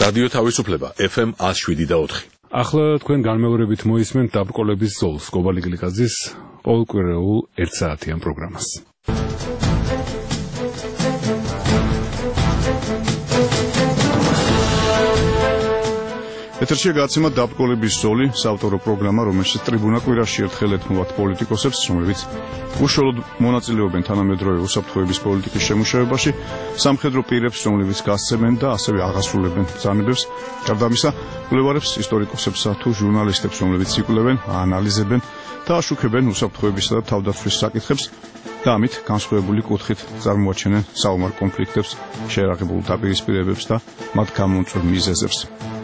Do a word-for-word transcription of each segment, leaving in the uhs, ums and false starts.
რადიო თავისუფლება ეფ ემ one oh seven და four. ახლა თქვენ განმეორებით მოისმენთ დაბრკოლების ზოლს გობალი გლიკაძის ყოველკვირეულ ერთ საათიან პროგრამას. ეთერშია გაცემა დაბრკოლების ზოლი, საავტორო პროგრამა, რომელშიც ტრიბუნა კვირაში ერთხელ ეთმობათ პოლიტიკოსებს, რომლებიც უშუალოდ მონაწილეობენ თანამედროვე უსაფრთხოების პოლიტიკის შემუშავებაში, სამხედრო პირებს, რომლებიც გასცემენ და ასევე აღასრულებენ ბრძანებებს, გარდა ამისა, კვლევარებს, ისტორიკოსებსა თუ ჟურნალისტებს, რომლებიც იკვლევენ, აანალიზებენ და აშუქებენ უსაფრთხოებისა და თავდაცვის საკითხებს და ამით განსხვავებული კუთხით წარმოაჩენენ საომარ კონფლიქტებს, შეერაღებულ დაპირისპირებებს და მათ გამომწვევ მიზეზებს.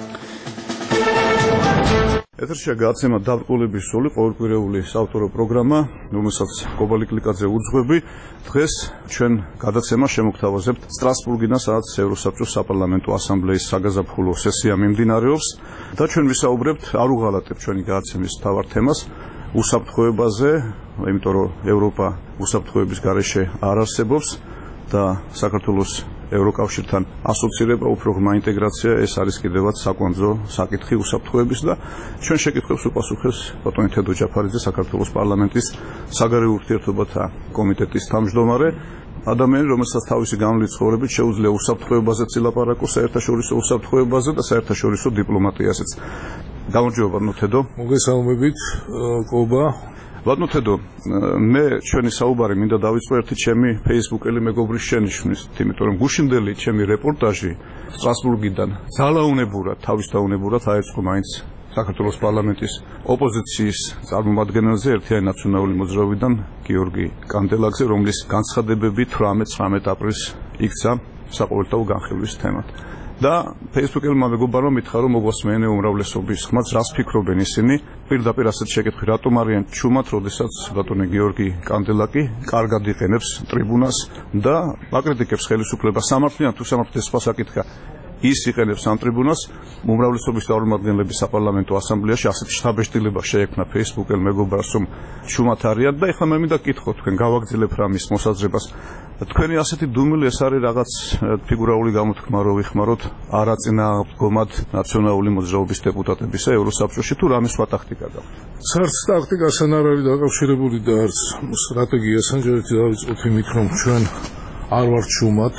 ეთერშია გაცემა დაბრკოლების ზოლი, ყოველკვირეული საავტორო პროგრამა, რომელსაც გობალი გლიკაძე უძღვები. დღეს ჩვენ გადაცემა შემოგთავაზებთ სტრასბურგიდან, სადაც ევროსაბჭოს საპარლამენტო ასამბლეის საგაზაფხულო სესია მიმდინარეობს და ჩვენ ვისაუბრებთ, არ უღალატებთ ჩვენი გადაცემის მთავარ თემას, უსაფრთხოებაზე, იმიტომ რომ ევროპა უსაფრთხოების გარეშე არ არსებობს და საქართველოს ევროკავშირთან ასოცირება, უფრო ღრმა ინტეგრაცია, ეს არის კიდევაც საკვანძო საკითხი უსაფრთხოების და ჩვენ შეკითხვებს უპასუხებს ბატონი თედო ჯაფარიძე, საქართველოს პარლამენტის საგარეო ურთიერთობათა კომიტეტის თავმჯდომარე, ადამიანი, რომელსაც თავისი განვლილი ცხოვრებით შეუძლია უსაფრთხოებაზე ილაპარაკოს, საერთაშორისო უსაფრთხოებაზე და საერთაშორისო დიპლომატიაზეც. გამარჯობა ბატონო თედო. მოგესალმებით, კობა. ბატონო თედო, მე ჩვენი საუბარი მინდა დავიწყო ერთი ჩემი ფეისბუქელი მეგობრის შენიშვნით, იმიტომ რომ გუშინდელი ჩემი რეპორტაჟი სტრასბურგიდან ძალაუნებურად, თავისდაუნებურად აეწყო მაინც საქართველოს პარლამენტის ოპოზიციის წარმომადგენელზე, ერთიანი ნაციონალური მოძრაობიდან გიორგი კანდელაკზე, რომლის განცხადებები თვრამეტ ცხრამეტ აპრილს იქცა საყოველთაო განხილვის თემად. და ფეისბუქელმა მეგობარმა მითხრა, რომ მოგვასმენე უმრავლესობის ხმაც, რას ფიქრობენ ისინი, პირდაპირ ასეთ შეკითხვი, რატომ არიან ჩუმად, როდესაც ბატონი გიორგი კანდელაკი კარგად იყენებს ტრიბუნას და აკრიტიკებს ხელისუფლებას, სამართლიან თუ სამართლის სხვა საკითხია, ის იყენებს ამ ტრიბუნას, უმრავლესობის წარმომადგენლების საპარლამენტო ასამბლეაში ასეთ შთაბეჭდილება შეექმნა ფეისბუქელ მეგობარს, რომ ჩუმად არიან და ეხლა მე მინდა გითხოთ, თქვენ გავაგრძელებ რამის მოსაზრებას. თქვენი ასეთი დუმილი ეს არის რაღაც ფიგურალური გამოთქმა, რომ ვიხმაროთ არაწინააღმდეგობად ნაციონალური მოძრაობის დეპუტატებისა ევროსაბჭოში თუ რამის სხვა ტაქტიკა გაქვთ? არც ტაქტიკასთან არ არის დაკავშირებული და არც სტრატეგიასთან. ჯერეთი დავიწყოთ იმით, რომ ჩვენ არ ვართ ჩუმად,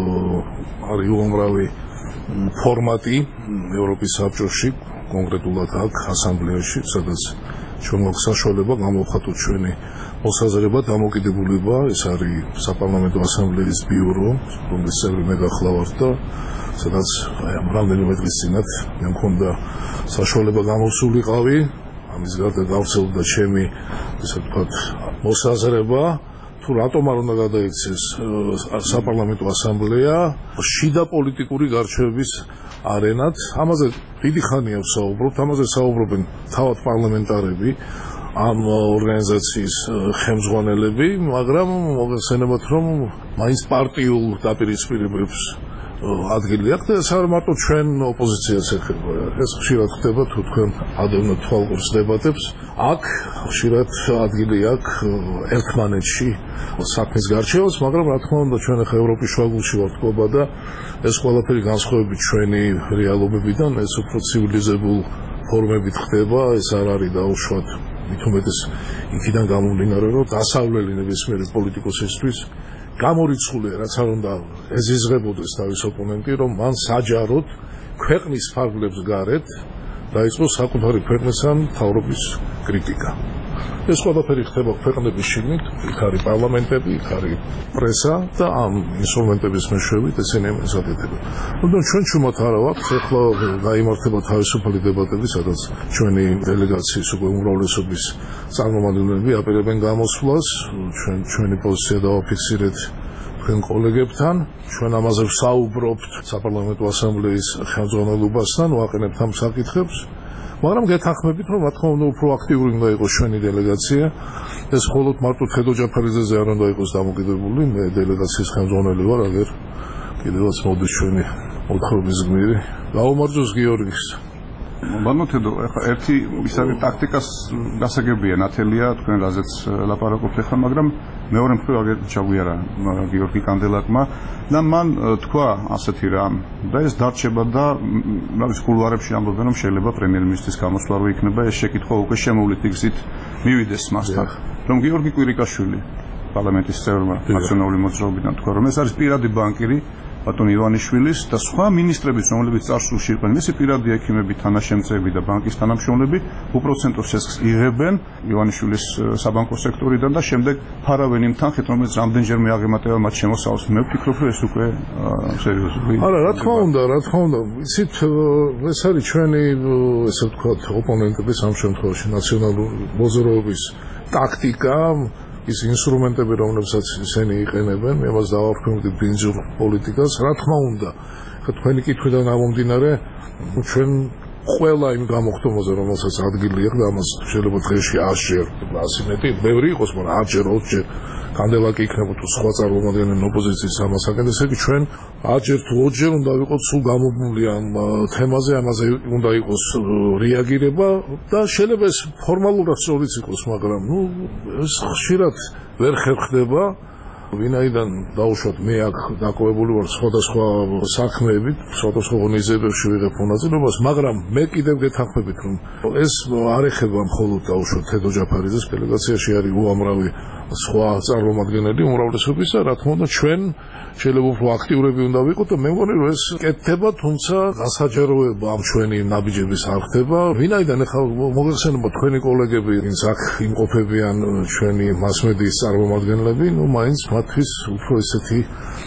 არის უამრავი ფორმატი ევროპის საბჭოში, კონკრეტულად აქ ასამბლეაში, სადაც ჩვენ გვაქვს საშუალება გამოვხატოთ ჩვენი მოსაზრება, დამოკიდებულება, ეს არის საპარლამენტო ასამბლეის ბიურო, რომლის წევრი მე გახლავართ და სადაც რამდენიმე დღის წინათ მე მქონდა საშუალება გამოსულიყავი, ამის გარდა გავრცელდა ჩემი, ესე ვთქვათ, მოსაზრება, თუ რატომ არ უნდა გადაიქცეს საპარლამენტო ასამბლეა შიდა პოლიტიკური გარჩევების არენად. ამაზე დიდი ხანია ვსაუბრობთ, ამაზე საუბრობენ თავად პარლამენტარები, ამ ორგანიზაციის ხელმძღვანელები, მაგრამ მოგეხსენებათ, რომ მაინც პარტიულ დაპირისპირებებს ადგილი აქვს და ეს არ მარტო ჩვენ ოპოზიციას ეხება. ეს ხშირად ხდება, თუ თქვენ ადევნოთ თვალყურს დებატებს, აქ ხშირად ადგილი აქვს ერთმანეთში საქმის გარჩევას, მაგრამ რა თქმა უნდა ჩვენ ახლა ევროპის შუაგულში ვართ ყობა და ეს ყველაფერი განსხვავებით ჩვენი რეალობებიდან, ეს უფრო ცივილიზებულ ფორმებით ხდება, ეს არ არის დაუშვათ მით უმეტეს იქიდან გამომდინარე, რომ დასავლელი ნებისმიერი პოლიტიკოსისთვის გამორიცხულია, რაც არ უნდა ეზიზღებოდეს თავის ოპონენტი, რომ მან საჯაროდ ქვეყნის ფარგლებს გარეთ დაიწყო საკუთარი ქვეყნისა მთავრობის კრიტიკა. ეს ყველაფერი ხდება ქვეყნების შიგნით, იქ არის პარლამენტები, იქ არის პრესა და ამ ინსტრუმენტების მეშვეობით ესენი ემსახურება. თუმცა ჩვენ ჩუმად არ ვართ, ახლა გაიმართება თავისუფალი დებატები, სადაც ჩვენი დელეგაციის უკვე უმრავლესობის წარმომადგენლები აპირებენ გამოსვლას, ჩვენ ჩვენი პოზიცია დავაფიქსირეთ თქვენ კოლეგებთან, ჩვენ ამაზე ვსაუბრობთ საპარლამენტო ასამბლეის ხელმძღვანელობასთან, ვაყენებთ ამ საკითხებს. მაგრამ გეთანხმებით, რომ რა თქმა უნდა უფრო აქტიური უნდა იყოს ჩვენი დელეგაცია. ეს მხოლოდ მარტო თედო ჯაფარიძეზე არ უნდა იყოს დამოკიდებული, მე დელეგაციის ხელმძღვანელი ვარ, აგერ კიდევაც მოდის ჩვენი მოთხრობის გმირი. გაუმარჯოს გიორგის. ბანო თედო, ეხლა ერთი ის არის ტაქტიკას გასაგებია, ნათელია თქვენ რაზეც ლაპარაკობთ ახლა, მაგრამ მეორე მხრივ აგერ ჩაგვიარა გიორგი კანდელაკმა და მან თქვა ასეთი რამ და ეს დარჩება და რაღაც კულუარებში ამბობენ რომ შეიძლება პრემიერ-მინისტრის გამოსვლა რო იქნება ეს შეკითხვა უკვე შემოვლითი გზით მივიდეს მასთან რომ გიორგი კვირიკაშვილი პარლამენტის წევრმა ნაციონალური მოძრაობიდან თქვა რომ ეს არის პირადი ბანკირი ბატონ ივანიშვილის და სხვა მინისტრების რომლებიც წარსულში იყვნენ მისი პირადი ექიმები თანაშემწეები და ბანკის თანამშრომლები უპროცენტო სესხს იღებენ ივანიშვილის საბანკო სექტორიდან და შემდეგ ფარავენ იმ თანხით რომელიც რამდენჯერმე აღემატება მათ შემოსავალს მე ვფიქრობ რომ ეს უკვე სერიოზული არა რა თქმა უნდა რა თქმა უნდა იცით ეს არის ჩვენი ესე ვთქვათ ოპონენტების ამ შემთხვევაში ნაციონალური მოძრაობის ტაქტიკა ის ინსტრუმენტები, რომლებსაც ისინი იყენებენ, მე მას დავარქმევდი ბინძურ პოლიტიკას, რა თქმა უნდა. ხა თქვენი კითხვიდან გამომდინარე, ჩვენ ყველა იმ გამოხდომაზე, რომელსაც ადგილი აქვს, ამას შეიძლება დღეში ასჯერ, ასი მეტი, ბევრი იყოს, მაგრამ ათჯერ, ოცჯერ კანდელაკი იქნება თუ სხვა წარმომადგენელი ოპოზიციის ამასაკენ, ესე იგი ჩვენ ათჯერ თუ ოცჯერ უნდა ვიყოთ სულ გამობნული ამ თემაზე, ამაზე უნდა იყოს რეაგირება და შეიძლება ეს ფორმალურად სწორიც იყოს, მაგრამ ნუ ეს ხშირად ვერ ხერხდება. ვინაიდან დაუშვათ მე აქ დაკავებული ვარ სხვადასხვა საქმეებით, სხვადასხვა ღონისძიებებში ვიღებ მონაწილეობას, მაგრამ მე კიდევ გეთანხმებით რომ ეს არ ეხება მხოლოდ დაუშვათ თედო ჯაფარიძეს, დელეგაციაში არის უამრავი სხვა წარმომადგენელი უმრავლესობის და რა თქმა უნდა ჩვენ შეიძლება უფრო აქტიურები უნდა ვიყოთ და მე მგონი რომ ეს კეთდება, თუმცა გასაჯაროება ამ ჩვენი ნაბიჯების არ ხდება. ვინაიდან ახლა მოგეხსენება თქვენი კოლეგები, ვინც აქ იმყოფებიან ჩვენი მასმედიის წარმომადგენლები, ნუ მაინც მათთვის უფრო ესეთი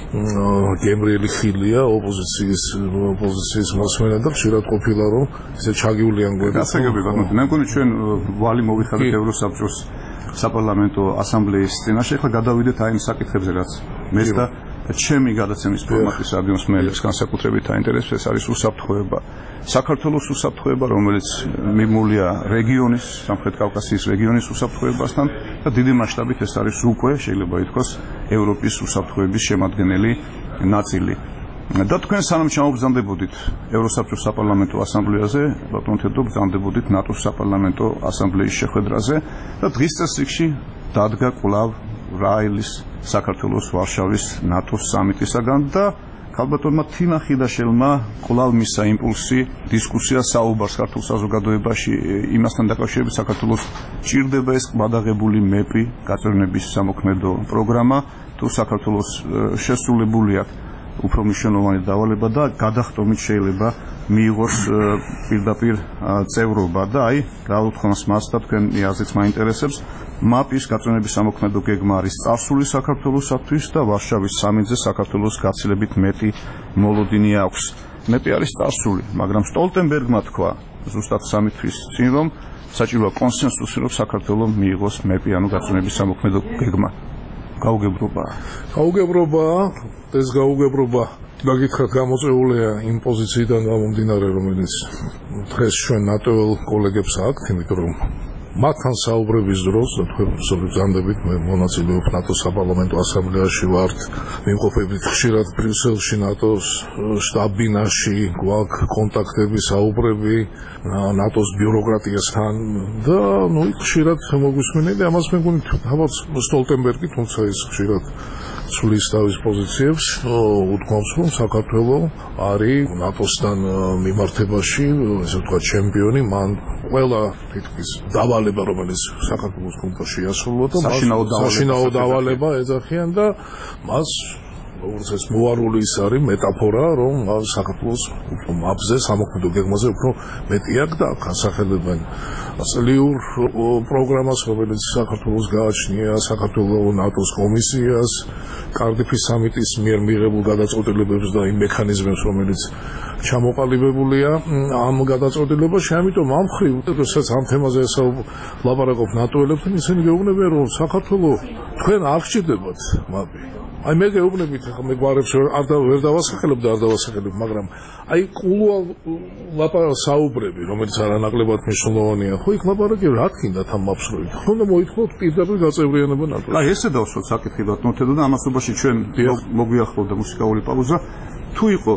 გემრიელი ხილია ოპოზიციის ოპოზიციის მოსმენა და ხშირად ყოფილა რომ ესე ჩაგივლიან გვერდით. გასაგები ბატონო, მე მგონი ჩვენ ვალი მოვიხადეთ ევროსაბჭოს საპარლამენტო ასამბლეის წინაშე, ახლა გადავიდეთ აი იმ საკითხებზე, რაც მე და ჩემი გადაცემის ფორმატის რადიოს მეელებს განსაკუთრებით აინტერესებს, ეს არის უსაფრთხოება. საქართველოს უსაფრთხოება, რომელიც მიმულია რეგიონის, სამხრეთ კავკასიის რეგიონის უსაფრთხოებასთან და დიდი მასშტაბით ეს არის უკვე შეიძლება ითქვას ევროპის უსაფრთხოების შემადგენელი ნაწილი. და თქვენ სანამ ჩამობრძანდებოდით ევროსაბჭოს საპარლამენტო ასამბლეაზე, ბატონ თედო, ბრძანდებოდით ნატოს საპარლამენტო ასამბლეის შეხვედრაზე და დღის წესრიგში დადგა კვლავ რაილის საქართველოს ვარშავის ნატოს სამიტისაგან და ქალბატონმა თინა ხიდაშელმა კვლავ მისცა იმპულსი დისკუსია საუბარს ქართულ საზოგადოებაში იმასთან დაკავშირებით საქართველოს ჭირდება ეს ყბადაღებული მეპი გაწევრიანების სამოქმედო პროგრამა თუ საქართველოს შესრულებული აქვს უფრო მნიშვნელოვანი დავალება და გადახტომით შეიძლება მიიღოს პირდაპირ წევრობა და აი გაუთხოვს მას და თქვენი აზრიც მაინტერესებს მაპის გაწევრიანების სამოქმედო გეგმა არის წარსული საქართველოსთვის და ვარშავის სამიტზე საქართველოს გაცილებით მეტი მოლოდინი აქვს მეპი არის წარსული მაგრამ სტოლტენბერგმა თქვა ზუსტად სამიტის წინ რომ საჭიროა კონსენსუსი რომ საქართველოს მიიღოს მეპი ანუ გაწევრიანების სამოქმედო გეგმა გაუგებრობა გაუგებრობა ეს გაუგებრობა გაგითხრათ გამოწეულია იმ პოზიციიდან გამომდინარე რომელიც დღეს ჩვენ ნატოელ კოლეგებს აქვთ იმიტომ რომ მათთან საუბრების დროს და თქვენ ბრძანდებით მე მონაწილეობ ნატოს საპარლამენტო ასამბლეაში ვართ ვიმყოფებით ხშირად ბრიუსელში ნატოს შტაბ-ბინაში გვაქვს კონტაქტები საუბრები ნატოს ბიუროკრატიასთან და ნუ ხშირად მოგვისმენია და ამას მე მგონი თავად სტოლტენბერგი თუმცა ის ხშირად ცვლის თავის პოზიციებს უთქვამს რომ საქართველოს არის ნატოსთან მიმართებაში ესე ვთქვათ ჩემპიონი მან ყველა თითქმის დავალება რომელიც საქართველოს კონტა შეასრულა და საშინაო დავალება ეძახიან და მას როგორც ეს მოარული ის არის მეტაფორა რომ საქართველოს უფრო მაპზე სამოქმედო გეგმაზე უფრო მეტი აქვს და განსახელებენ წლიურ პროგრამას რომელიც საქართველოს გააჩნია საქართველოს ნატოს კომისიას კარდიფის სამიტის მიერ მიღებულ გადაწყვეტილებებს და იმ მექანიზმებს რომელიც ჩამოყალიბებულია ამ გადაწყვეტილებაში ამიტომ ამ ხრივ როდესაც ამ თემაზე ლაპარაკობ ნატოელებთან ისინი გეუბნებიან რომ საქართველოს თქვენ არ გჭირდებათ მაპი აი მე გეუბნებით ახლა მე გვარებს არ და ვერ დავასახელებ და არ დავასახელებ მაგრამ აი კულუარ ლაპარაკ საუბრები რომელიც არანაკლებად მნიშვნელოვანია ხო იქ ლაპარაკი რა თქინდათ ამ მაფსროით ხო და მოითხოვთ პირდაპირ გაწევრიანება ნატოს აი ესე დავსვათ საკითხი ბატონო თედო და ამასობაში ჩვენ მოგვიახლოვდა მუსიკალური პაუზა თუ იყო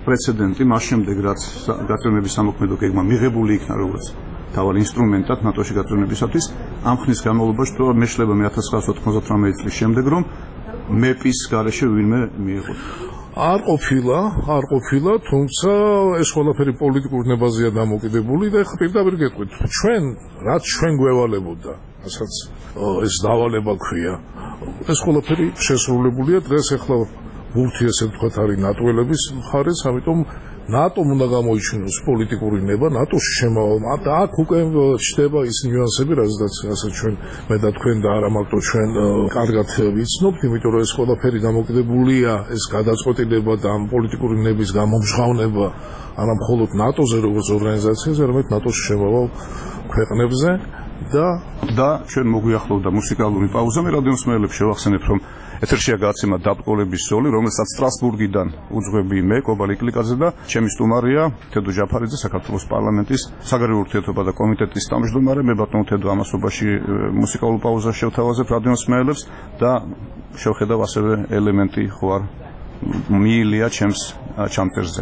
პრეცედენტი მას შემდეგ რაც გაწევრიანების სამოქმედო გეგმა მიღებული იქნა როგორც თავად ინსტრუმენტად ნატოში გაწევრიანებისათვის ამ ხნის განმავლობაში თუ მეშლება მე ათას ცხრაასი ოთხმოცდათვრამეტი წლის შემდეგ რომ მეპის გარეშე ვინმე მიიღო არ ყოფილა, არ ყოფილა, თუმცა ეს ყველაფერი პოლიტიკურ ნებაზეა დამოკიდებული და ეხლა პირდაპირ გეტყვით, ჩვენ რაც ჩვენ გვევალებოდა, რასაც ეს დავალება ქვია, ეს ყველაფერი შესრულებულია დღეს ეხლა ბურთი ესე ვთქვათ არის ნატოელების მხარეს, ამიტომ ნატომ უნდა გამოიჩინოს პოლიტიკური ნება, ნატოში შემავალ და აქ უკვე ჩდება ის ნიუანსები, რაზეც ასე ჩვენ მე და თქვენ და არა მარტო ჩვენ კარგად ვიცნობთ, იმიტომ რომ ეს ყველაფერი დამოკიდებულია, ეს გადაწყვეტილება და ამ პოლიტიკური ნების გამომჟღავნება არა მხოლოდ ნატოზე როგორც ორგანიზაციაზე, არამედ ნატოში შემავალ ქვეყნებზე და და ჩვენ მოგვიახლოვდა მუსიკალური პაუზა, მე რადიოსმენელებს შევახსენებ, რომ ეთერშია გაცემა დაბრკოლების ზოლი, რომელსაც სტრასბურგიდან უძღვები მე, კობალი კლიკაძე და ჩემი სტუმარია თედო ჯაფარიძე, საქართველოს პარლამენტის საგარეო ურთიერთობათა და კომიტეტის თავმჯდომარე. მე ბატონო თედო ამასობაში მუსიკალურ პაუზას შევთავაზებ რადიოსმენელებს და შევხედავ ასევე ელემენტი ხო არ მიილია ჩემს ჩამწერზე.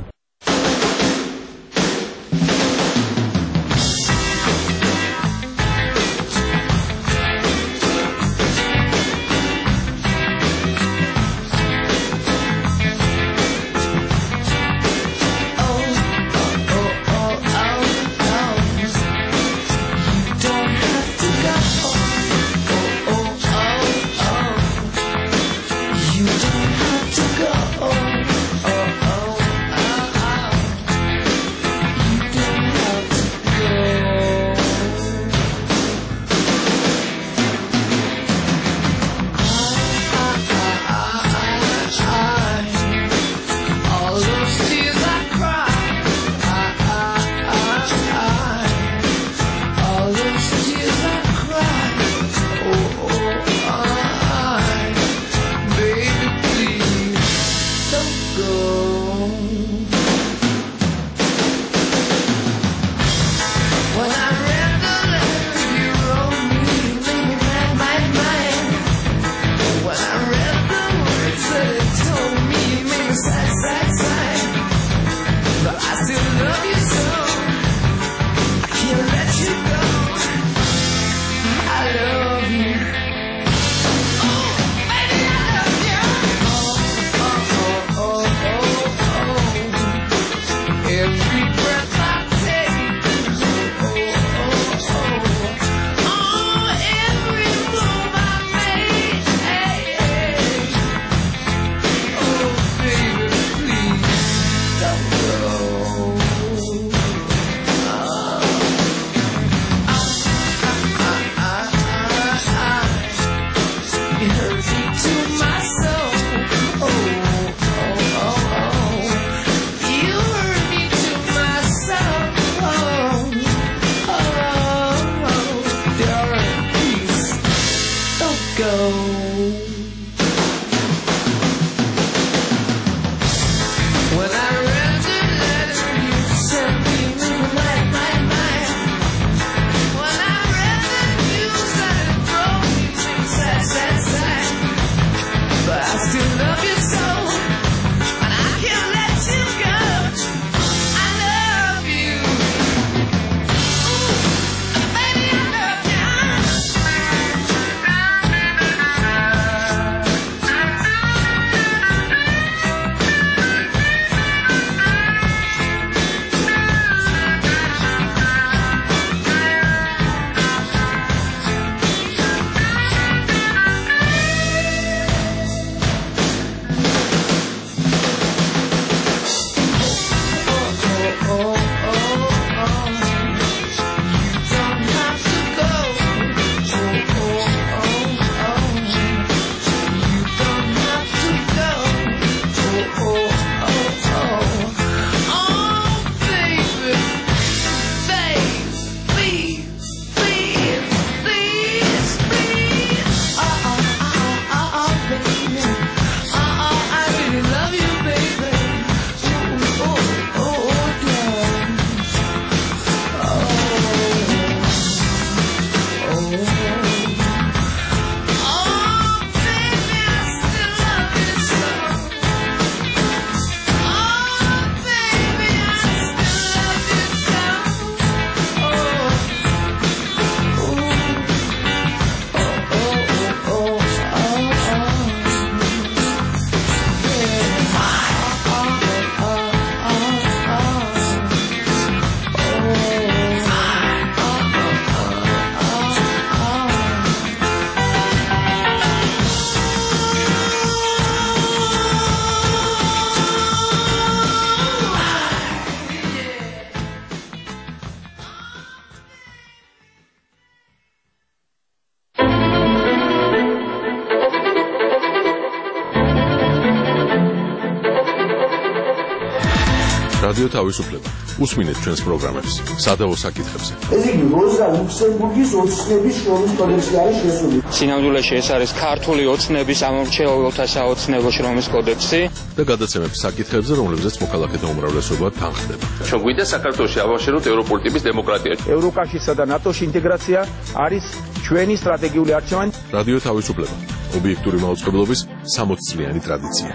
რადიო თავისუფლება. უსმინეთ ჩვენს პროგრამებს სადაო საკითხებზე. ესე იგი, როზა ლუქსემბურგის ოცნების შრომის კოდექსი არის შესული. სინამდვილეში ეს არის ქართული ოცნების ამომრჩეველთა საოცნებო შრომის კოდექსი და გადაცემების საკითხებზე, რომლებზეც მოქალაქეთა უმრავლესობა თანხმდება. ჩვენ გვინდა საქართველოში ავაშენოთ ევროპული ტიპის დემოკრატია. ევროკავშირსა და ნატოში ინტეგრაცია არის ჩვენი სტრატეგიული არჩევანი. რადიო თავისუფლება. ობიექტური მაუწყებლობის სამოცი წლიანი ტრადიცია.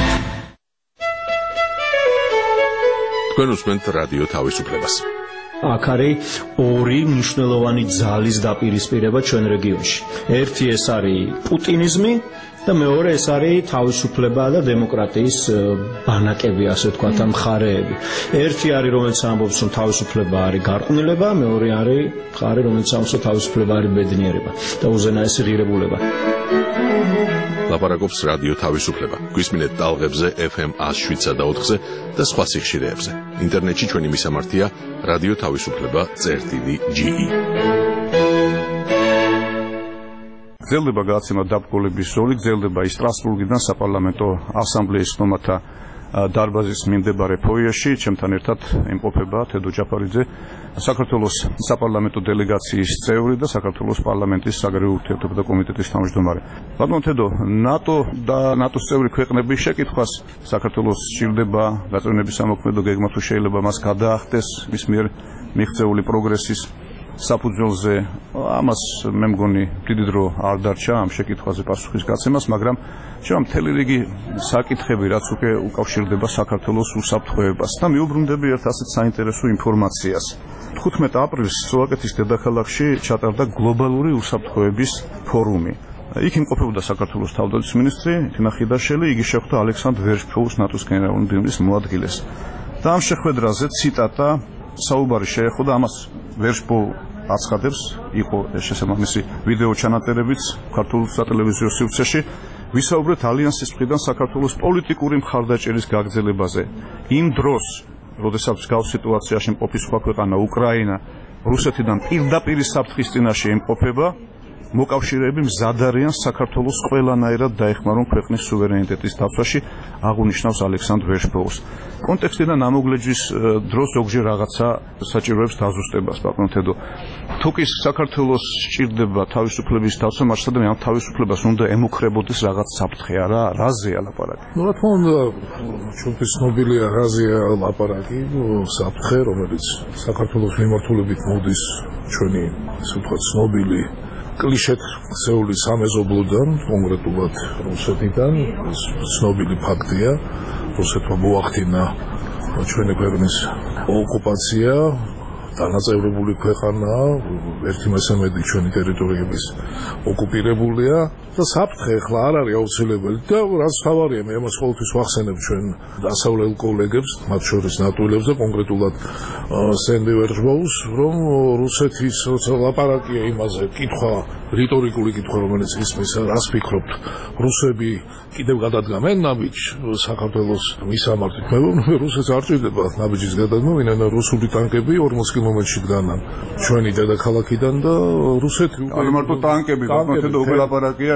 თქვენ უსმენთ რადიო თავისუფლებას. აქ არის ორი მნიშვნელოვანი ძალის დაპირისპირება ჩვენ რეგიონში. ერთი ეს არის პუტინიზმი და მეორე ეს არის თავისუფლება და დემოკრატიის ბანაკები, ასე ვთქვათ, ამ მხარეები. ერთი არის, რომელიც ამბობს, რომ თავისუფლება არის გარყვნილება, მეორე არის მხარე, რომელიც ამბობს, რომ თავისუფლება არის ბედნიერება და უზენაესი ღირებულება. ლაპარაკობს რადიო თავისუფლება. გვისმინეთ ტალღებზე ეფ ემ ას შვიდსა და ოთხზე და სხვა სიხშირეებზე. ინტერნეტში ჩვენი მისამართია რადიო თავისუფლება წერტილი ჯი ი. გრძელდება გადაცემა დაბრკოლების როლი, გრძელდება ის სტრასბურგიდან საპარლამენტო ასამბლეის ხმათა დარბაზის მიმდებარე ფოიეში. ჩემთან ერთად იმყოფება თედო ჯაფარიძე, საქართველოს საპარლამენტო დელეგაციის წევრი და საქართველოს პარლამენტის საგარეო ურთიერთობათა კომიტეტის თავმჯდომარე. ბატონო თედო, ნატო და ნატოს წევრი ქვეყნების შეკითხვას საქართველოს სჭირდება გაწევრიანების სამოქმედო გეგმა, თუ შეიძლება მას გადაახდეს მის მიერ მიღწეული პროგრესის საფუძველზე. ამას მე მგონი დიდი დრო არ დარჩა ამ შეკითხვაზე პასუხის გაცემას, მაგრამ შევა მთელი რიგი საკითხები, რაც უკვე უკავშირდება საქართველოს უსაფრთხოებას და მიუბრუნდები ერთ ასეთ საინტერესო ინფორმაციას. თხუთმეტ აპრილს სლოვაკეთის დედაქალაქში ჩატარდა გლობალური უსაფრთხოების ფორუმი. იქ იმყოფებოდა საქართველოს თავდაცვის მინისტრი თინა ხიდაშელი, იგი შეხვდა ალექსანდრ ვერშფოუს, ნატოს გენერალური მდივნის მოადგილეს. და ამ შეხვედრაზე ციტატა საუბარი შეეხო და ამას ვერშფოუ აცხადებს, იყო შესაბამისი ვიდეო ჩანაწერებიც ქართულ სატელევიზიო სივრცეში. ვისაუბრეთ ალიანსის მხრიდან საქართველოს პოლიტიკური მხარდაჭერის გაგრძელებაზე. იმ დროს, როდესაც გავს სიტუაციაში მყოფი სხვა ქვეყანა უკრაინა რუსეთიდან პირდაპირ საფრთხის წინაშე იმყოფება, მოკავშირეები მზად არიან საქართველოს ყველანაირად დაეხმარონ ქვეყნის სუვერენიტეტის დაცვაში, აღნიშნავს ალექსანდრ ვერშფოუს. კონტექსტიდან ამოგლეჯვის დროს ზოგჯერ რაღაცა საჭიროებს დაზუსტებას, ბატონო თედო. თუ კი საქართველოს სჭირდება თავისუფლების დაცვა, მაშინ ამ თავისუფლებას უნდა ემუქრებოდეს რაღაც საფრთხე, არა? რაზეა ლაპარაკი? Ну, რა თქმა უნდა, ჩვენთვის ცნობილია რაზეა ლაპარაკი, საფრთხე, რომელიც საქართველოს მიმართულებით მოდის ჩვენი, ასე ვთქვათ, ცნობილი კლიშეთ ხსეული სამეზობლოდან, კონკრეტულად რუსეთიდან. ეს ცნობილი ფაქტია, რუსეთმა მოახდინა ჩვენი ქვეყნის ოკუპაცია, დანაწევრებული ქვეყანაა, ერთი მესამედი ჩვენი ტერიტორიების ოკუპირებულია და საფრთხე ახლა არ არის აუცილებელი და რაც თავარია, მე ამას ყოველთვის ვახსენებ ჩვენ დასავლელ კოლეგებს, მათ შორის ნატოელებს და კონკრეტულად სენდი ვერშფოუს, რომ რუსეთის როცა ლაპარაკია იმაზე, კითხვა, რიტორიკული კითხვა, რომელიც ისმის, რას ფიქრობთ, რუსები კიდევ გადადგამენ ნაბიჯს საქართველოს მისამართით? მე ვამბობ, რუსეთს არ ჭირდება ნაბიჯის გადადგმა, ვინაიდან რუსული ტანკები ორმოც კილომეტრში დგანან ჩვენი დედაქალაქიდან და რუსეთი უკვე არ მარტო ტანკები, ბატონო უკვე ლაპარაკია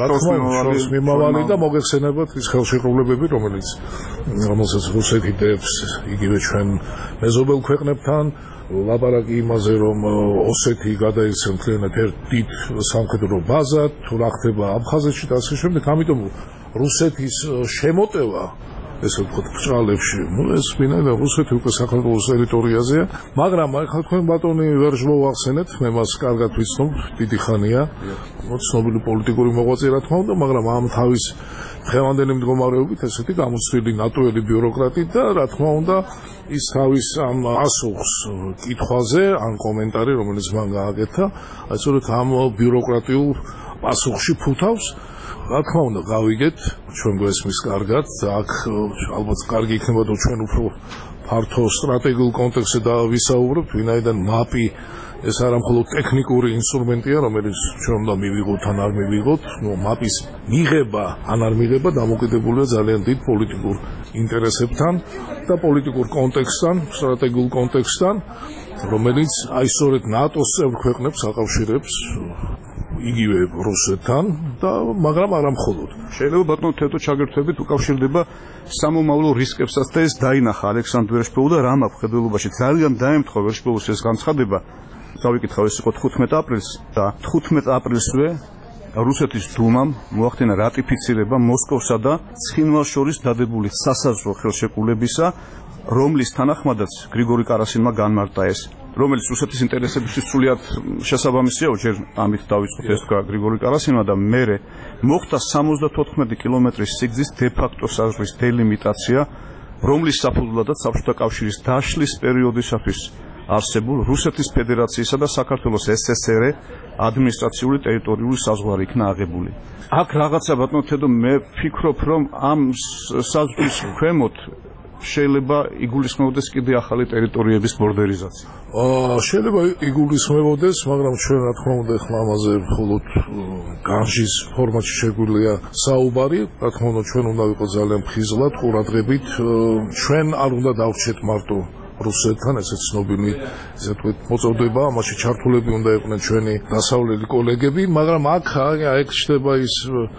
შორს მიმავალი და მოგეხსენებათ ის ხელშეკრულებები, რომელიც რომელსაც რუსეთი დებს იგივე ჩვენ მეზობელ ქვეყნებთან. ლაპარაკი იმაზე, რომ ოსეთი გადაიქცენ მთლიანად ერთ დიდ სამხედრო ბაზად, თუ რა ხდება აფხაზეთში და ასე შემდეგ. ამიტომ რუსეთის შემოტევა, ესე ვთქვათ, ბრჭყალებში, ну ეს ვინაიდან რუსეთი უკვე საქართველოს ტერიტორიაზეა, მაგრამ ახლა თქვენ ბატონი ვერშფოუ ახსენეთ, მე მას კარგად ვიცნობ, დიდი ხანია, ცნობილი პოლიტიკური მოღვაწე რა თქმა უნდა, მაგრამ ამ თავის დღევანდელი მდგომარეობით ესეთი გამოცდილი ნატოელი ბიუროკრატი და რა თქმა უნდა ის თავის ამ ასუხს კითხვაზე, ან კომენტარი, რომელიც მან გააკეთა, այսօრეთ ამ ბიუროკრატიულ პასუხში ფუთავს. რა თქმა უნდა, გავიგეთ, ჩვენ გვესმის კარგად, აქ ალბათ კარგი იქნება თუ ჩვენ უფრო ფართო სტრატეგიულ კონტექსტზე დავისაუბრებთ, ვინაიდან მაპი ეს არა მხოლოდ ტექნიკური ინსტრუმენტია, რომელიც ჩვენ უნდა მივიღოთ ან არ მივიღოთ, ნუ მაპის მიღება ან არ მიღება დამოკიდებულია ძალიან დიდ პოლიტიკურ ინტერესებთან და პოლიტიკურ კონტექსტთან, სტრატეგიულ კონტექსტთან, რომელიც აი სწორედ ნატოს წევრ ქვეყნებს აკავშირებს იგივე რუსეთთან და მაგრამ არა მხოლოდ. შეიძლება ბატონო თედო ჩაგერთვებით უკავშირდება სამომავლო რისკებსაც და ეს დაინახა ალექსანდრე ვერშბოუ და რა მაქვს ხედველობაში ძალიან დაემთხვა ვერშბოუს ეს განცხადება. დავიკითხავ ეს იყო თხუთმეტ აპრილს და თხუთმეტ აპრილსვე რუსეთის დუმამ მოახდინა რატიფიცირება მოსკოვსა და ცხინვალს შორის დადებული სასაზღვრო ხელშეკრულებისა, რომლის თანახმადაც გრიგორი კარასინმა განმარტა ეს, რომელიც რუსეთის ინტერესებისთვის სრულიად შესაბამისია, ჯერ ამით დავიწყოთ ეს თქვა გრიგორი კარასინმა და მერე მოხდა სამოცდათოთხმეტი კილომეტრის სიგრძის დე-ფაქტო საზღვრის დელიმიტაცია, რომლის საფუძვლადაც საბჭოთა კავშირის დაშლის პერიოდისათვის არსებულ რუსეთის ფედერაციისა და საქართველოს ეს ეს er ადმინისტრაციული ტერიტორიული საზღვარი იქნა აღებული. აქ რაღაცა ბატონო თედო მე ვფიქრობ, რომ ამ საზღვრის ქვემოთ შეიძლება იგულისხმებოდეს კიდე ახალი ტერიტორიების ბორდერიზაცია. აა შეიძლება იგულისხმებოდეს, მაგრამ ჩვენ რა თქმა უნდა ახლა ამაზე მხოლოდ განშის ფორმატში შეგვიძლია საუბარი. რა თქმა უნდა ჩვენ უნდა ვიყოთ ძალიან ფხიზლად, ყურადღებით, ჩვენ არ უნდა დავრჩეთ მარტო რუსეთთან, ესეც ცნობილი ისე თქვით მოწოდება, ამაში ჩართულები უნდა იყვნენ ჩვენი დასავლელი კოლეგები, მაგრამ აქ აქ ჩდება ის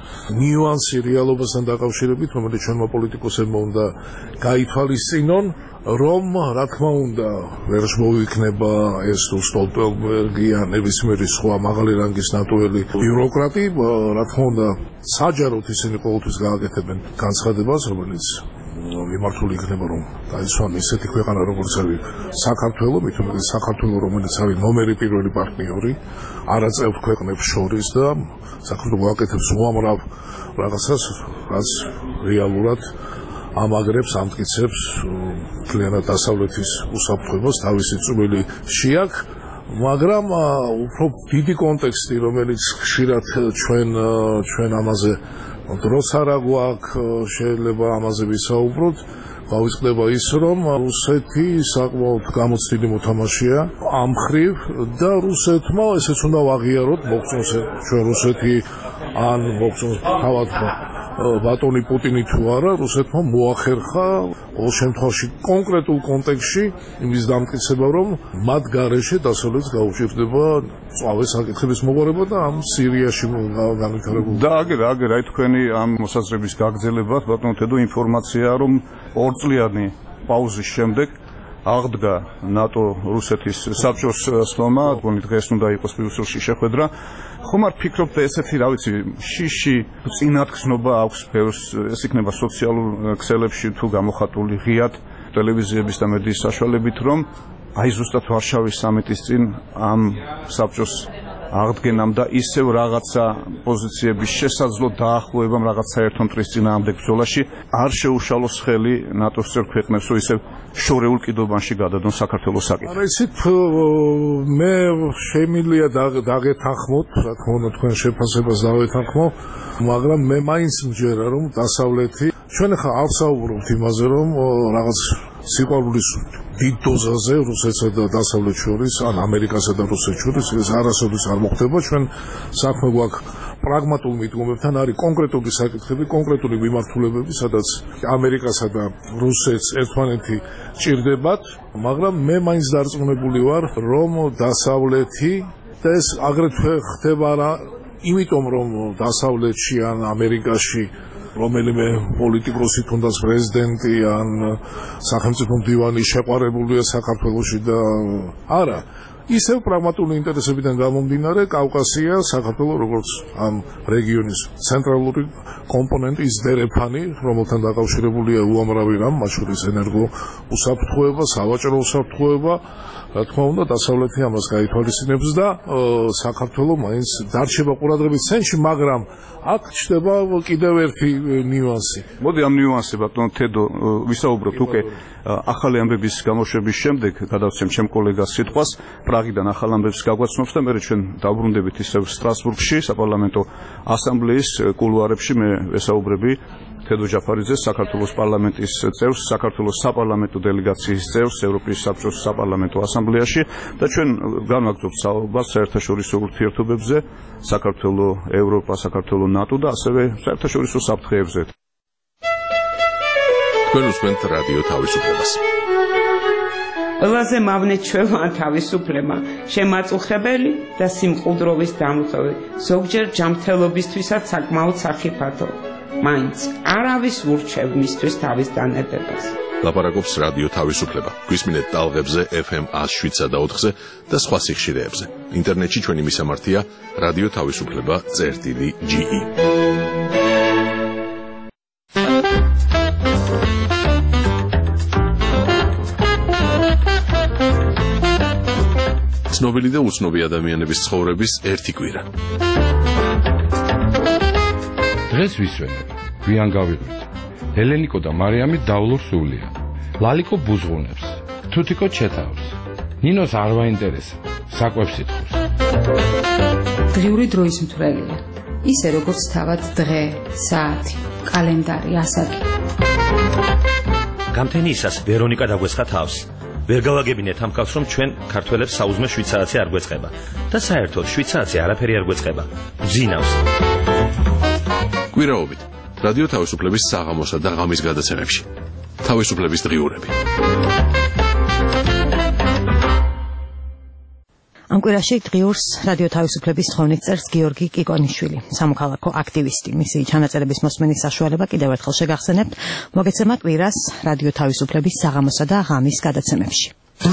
ნიუანსი რეალობასთან დაკავშირებით, რომელიც ჩვენმა პოლიტიკოსებმა უნდა გაითვალისწინონ, რომ რა თქმა უნდა ვერ შემოიქნება ეს თუ სტოლტენბერგი ან ნებისმიერი სხვა მაღალი რანგის ნატოელი ბიუროკრატი, რა თქმა უნდა საჯაროდ ისინი ყოველთვის გააკეთებენ განცხადებას, რომელიც მიმართული იქნება, რომ დაიცვან ისეთი ქვეყანა როგორც არის საქართველო, მით უმეტეს საქართველო, რომელიც არის ნომერი პირველი პარტნიორი არაწევ ქვეყნებს შორის და საქართველო აკეთებს უამრავ რაღაცას, რაც რეალურად ამაგრებს, ამტკიცებს მთლიანად დასავლეთის უსაფრთხოებას თავისი წვრილი შეაქ, მაგრამ უფრო დიდი კონტექსტი, რომელიც ხშირად ჩვენ ჩვენ ამაზე დროს არა გვაქვს, შეიძლება ამაზე ვისაუბროთ, გავიწყდება ის, რომ რუსეთი საკმაოდ გამოცდილი მოთამაშეა ამ მხრივ და რუსეთმა ესეც უნდა ვაღიაროთ, მოგწონს ჩვენ რუსეთი ან მოგწონს თავად ბატონი პუტინი თუ არა, რუსეთმა მოახერხა ყოველ შემთხვევაში კონკრეტულ კონტექსტში იმის დამტკიცება, რომ მათ გარეშე დასავლეთს გაუჭირდება წვავე საკითხების მოგვარება და ამ სირიაში განვითარებული. და აგერ აგერ აი თქვენი ამ მოსაზრების გაგრძელებად ბატონო თედო ინფორმაციაა, რომ ორწლიანი პაუზის შემდეგ აღდგა ნატო რუსეთის საბჭოს სხდომა, თქვენი დღეს უნდა იყოს ბრიუსელში შეხვედრა. ხომ არ ფიქრობთ ესეთი, რა ვიცი, შიში წინათგზნობა აქვს ბევრს, ეს იქნება სოციალურ ქსელებში თუ გამოხატული ღიად ტელევიზიების და მედიის საშუალებით, რომ აი ზუსტად ვარშავის სამიტის წინ ამ საბჭოს აღდგენამ და ისევ რაღაცა პოზიციების შესაძლო დაახლოებამ რაღაცა ერთონ ტრის წინააღმდეგ ბრძოლაში არ შეუშალოს ხელი ნატოს წევრ ქვეყნებს, რომ ისევ შორეულ კიდობანში გადადონ საქართველოს საკითხი. არა ისეთ მე შემიძლია დაგეთანხმოთ, რა თქმა უნდა თქვენ შეფასებას დავეთანხმო, მაგრამ მე მაინც მჯერა, რომ დასავლეთი ჩვენ ახლა არ საუბრობთ იმაზე, რომ რაღაც სიყვარულის დიდ დოზაზე რუსეთსა და დასავლეთ შორის, ან ამერიკასა და რუსეთს შორის ეს არასოდეს არ მოხდება. ჩვენ საქმე გვაქვს პრაგმატულ მიდგომებთან, არის კონკრეტული საკითხები, კონკრეტული მიმართულებები, სადაც ამერიკასა და რუსეთს ერთმანეთი ჭირდებათ, მაგრამ მე მაინც დარწმუნებული ვარ, რომ დასავლეთი და ეს აგრეთვე ხდება რა, იმიტომ რომ დასავლეთში ან ამერიკაში რომელიმე პოლიტიკოსი თუნდაც პრეზიდენტი ან სახელმწიფო მდივანი შეყვარებულია საქართველოში და არა, ისევ პრაგმატული ინტერესებიდან გამომდინარე კავკასია, საქართველო როგორც ამ რეგიონის ცენტრალური კომპონენტი, ის დერეფანი, რომელთან დაკავშირებულია უამრავი რამ, მათ შორის ენერგო უსაფრთხოება, სავაჭრო უსაფრთხოება, რა თქმა უნდა დასავლეთი ამას გაითვალისწინებს და საქართველო მაინც დარჩება ყურადღების ცენტრში, მაგრამ აქ ჩნდება კიდევ ერთი ნიუანსი. მოდი ამ ნიუანსზე ბატონო თედო ვისაუბროთ უკვე ახალი ამბების გამოშვების შემდეგ, გადავცემ ჩემ კოლეგას სიტყვას, პრაღიდან ახალ ამბებს გაგვაცნობს და მე ჩვენ დავბრუნდებით ისევ სტრასბურგში, საპარლამენტო ასამბლეის კულუარებში მე ვესაუბრები თედო ჯაფარიძეს, საქართველოს პარლამენტის წევრს, საქართველოს საპარლამენტო დელეგაციის წევრს ევროპის საბჭოს საპარლამენტო ასამბლეაში და ჩვენ განვაგრძობთ საუბარს საერთაშორისო ურთიერთობებზე, საქართველო, ევროპა, საქართველო, ნატო და ასევე საერთაშორისო საფრთხეებზე. თქვენ უსმენთ რადიო თავისუფლებას. ყველაზე მავნე ჩვევა თავისუფლება, შემაწუხებელი და სიმყუდროვის დამღები, ზოგჯერ ჯანმრთელობისთვისაც საკმაოდ სახიფათო. მაინც არავის ურჩევ მისთვის თავის დანებებას. ლაპარაკობს რადიო თავისუფლება. გვისმინეთ ტალღებზე ეფ ემ ათს შვიდსა და ოთხზე და სხვა სიხშირეებზე. ინტერნეტში ჩვენი მისამართია რადიო თავისუფლება წერტილი ჯი ი. ცნობილი და უცნობი ადამიანების ცხოვრების ერთი კვირა. დღეს ვისვენებ, გვიან გავიღვიძ. ელენიკო და მარიამი დავლურ სულია. ლალიკო ბუზღუნებს, თუთიკო ჩეთავს. ნინოს არ ვაინტერესა, საკვებს ითხოვს. დღიური დროის მთვრელია. ისე როგორც თავად დღე, საათი, კალენდარი, ასაკი. გამთენიისას ვერონიკა დაგვესხა თავს. ვერ გავაგებინეთ ამ კაცს, რომ ჩვენ ქართველებს საუზმე შვიცარაცი არ გვეწყება და საერთოდ შვიცარაცი არაფერი არ გვეწყება. გძინავს. კვირაობით რადიო თავისუფლების საღამოსა და ღამის გადაცემებში. თავისუფლების დღიურები. ამ კვირაში დღიურს რადიო თავისუფლების თხოვნით წერს გიორგი კიკონიშვილი, სამოქალაქო აქტივისტი. მისი ჩანაწერების მოსმენის საშუალება კიდევ ერთხელ შეგახსენებთ, მოგეცემათ კვირას რადიო თავისუფლების საღამოსა და ღამის გადაცემებში.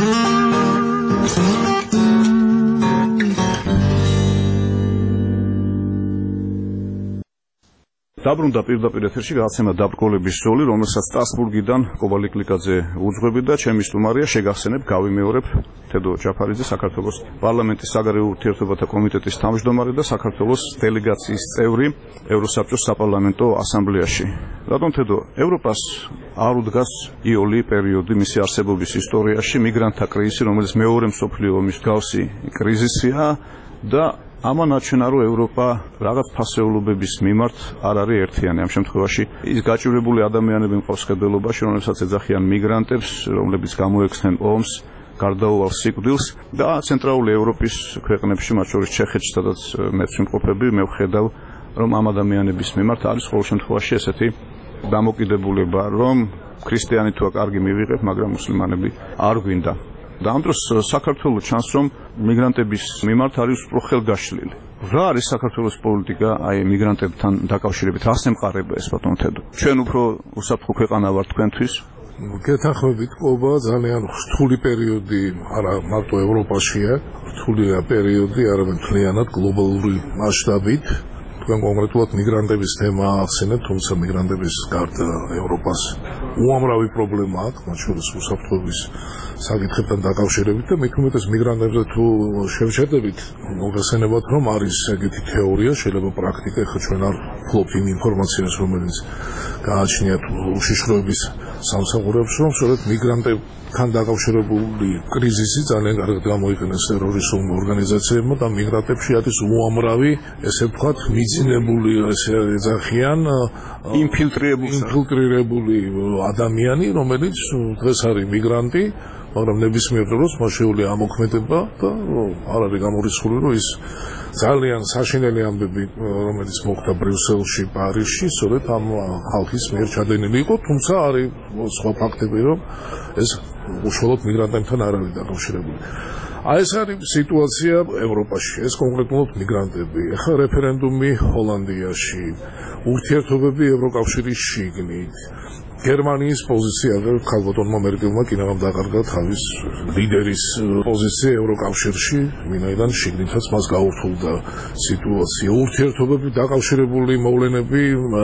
დაბრუნდა პირდაპირ ეთერში გადაცემა დაბრკოლების ზოლი, რომელსაც სტრასბურგიდან კობალი კლიკაძე უძღვები და ჩემი სტუმარია შეგახსენებ, გავიმეორებ თედო ჯაფარიძე, საქართველოს პარლამენტის საგარეო ურთიერთობათა კომიტეტის თავმჯდომარე და საქართველოს დელეგაციის წევრი ევროსაბჭოს საპარლამენტო ასამბლეაში. რატომ თედო, ევროპას არ უდგას იოლი პერიოდი მისი არსებობის ისტორიაში, მიგრანტთა კრიზისი, რომელიც მეორე მსოფლიო ომის მსგავსი კრიზისია და ამან აჩვენა, რომ ევროპა რაღაც ფასეულობების მიმართ არ არის ერთიანი. ამ შემთხვევაში ის გაჭირვებული ადამიანები მყავს ხედველობაში, რომლებსაც ეძახიან მიგრანტებს, რომლებიც გამოექცნენ ომს, გარდაუვალ სიკვდილს და ცენტრალური ევროპის ქვეყნებში, მათ შორის ჩეხეთში, სადაც მეც ვიმყოფები, მე ვხედავ, რომ ამ ადამიანების მიმართ არის ყოველ შემთხვევაში ესეთი დამოკიდებულება, რომ ქრისტიანი თუა კარგი მივიღებ, მაგრამ მუსლიმანები არ გვინდა. და ამ დროს საქართველოს ჩანს, რომ მიგრანტების მიმართ არის უფრო ხელგაშლილი. რა არის საქართველოს პოლიტიკა აი მიგრანტებთან დაკავშირებით? რას ემყარება ეს ბატონო თედო? ჩვენ უფრო უსაფრთხო ქვეყანა ვართ თქვენთვის? გეთანხმებით, ყობა ძალიან რთული პერიოდი არა მარტო ევროპაშია, რთულია პერიოდი არამედ მთლიანად გლობალური მასშტაბით. თქვენ კონკრეტულად მიგრანტების თემა ახსენეთ, თუმცა მიგრანტების გარდა ევროპას უამრავი პრობლემა აქვს, მათ შორის უსაფრთხოების საკითხებთან დაკავშირებით და მით უმეტეს მიგრანტებზე თუ შევჩერდებით, მოგეხსენებათ, რომ არის ეგეთი თეორია, შეიძლება პრაქტიკა, ეხლა ჩვენ არ ვფლობთ იმ ინფორმაციას, რომელიც გააჩნიათ უშიშროების სამსახურებს, რომ სწორედ მიგრანტებთან დაკავშირებული კრიზისი ძალიან კარგად გამოიყენეს ტერორისტულ ორგანიზაციებმა და მიგრანტებში არის უამრავი, ესე ვთქვათ, მიძინებული, ესე ეძახიან, ინფილტრირებული ინფილტრირებული ადამიანი, რომელიც დღეს არის მიგრანტი, მაგრამ ნებისმიერ დროს მას შეუძლია ამოქმედება და არ არის გამორიცხული, რომ ის ძალიან საშინელი ამბები, რომელიც მოხდა ბრიუსელში, პარიზში, სწორედ ამ ხალხის მიერ ჩადენილი იყო, თუმცა არის სხვა ფაქტები, რომ ეს უშუალოდ მიგრანტებთან არ არის დაკავშირებული. აი ეს არის სიტუაცია ევროპაში, ეს კონკრეტულად მიგრანტები. ეხლა რეფერენდუმი ჰოლანდიაში, ურთიერთობები ევროკავშირის შიგნით. გერმანიის პოზიცია ქალბატონმა მერკელმა კინაღამ დაკარგა თავის ლიდერის პოზიცია ევროკავშირში, ვინაიდან შიგნითაც მას გაურთულდა სიტუაცია. ურთიერთობები დაკავშირებული მოვლენები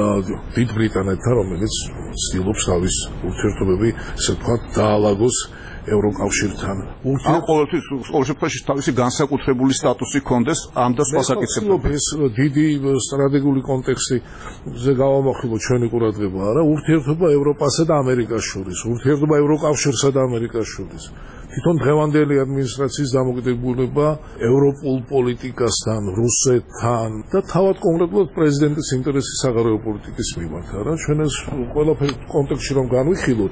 დიდ ბრიტანეთთან, რომელიც ცდილობს თავის ურთიერთობები, ესე ვთქვათ, დაალაგოს ევროკავშირთან. ამ ყოველთვის ყოველ შემთხვევაში თავისი განსაკუთრებული სტატუსი ჰქონდეს ამ და სხვა საკითხებში. ეს დიდი სტრატეგიული კონტექსტზე გავამახვილოთ ჩვენი ყურადღება, არა, ურთიერთობა ევროპასა და ამერიკას შორის, ურთიერთობა ევროკავშირსა და ამერიკას შორის. თვითონ დღევანდელი ადმინისტრაციის დამოკიდებულება ევროპულ პოლიტიკასთან, რუსეთთან და თავად კონკრეტულად პრეზიდენტის ინტერესი საგარეო პოლიტიკის მიმართ, არა, ჩვენ ეს ყველაფერი კონტექსტში რომ განვიხილოთ,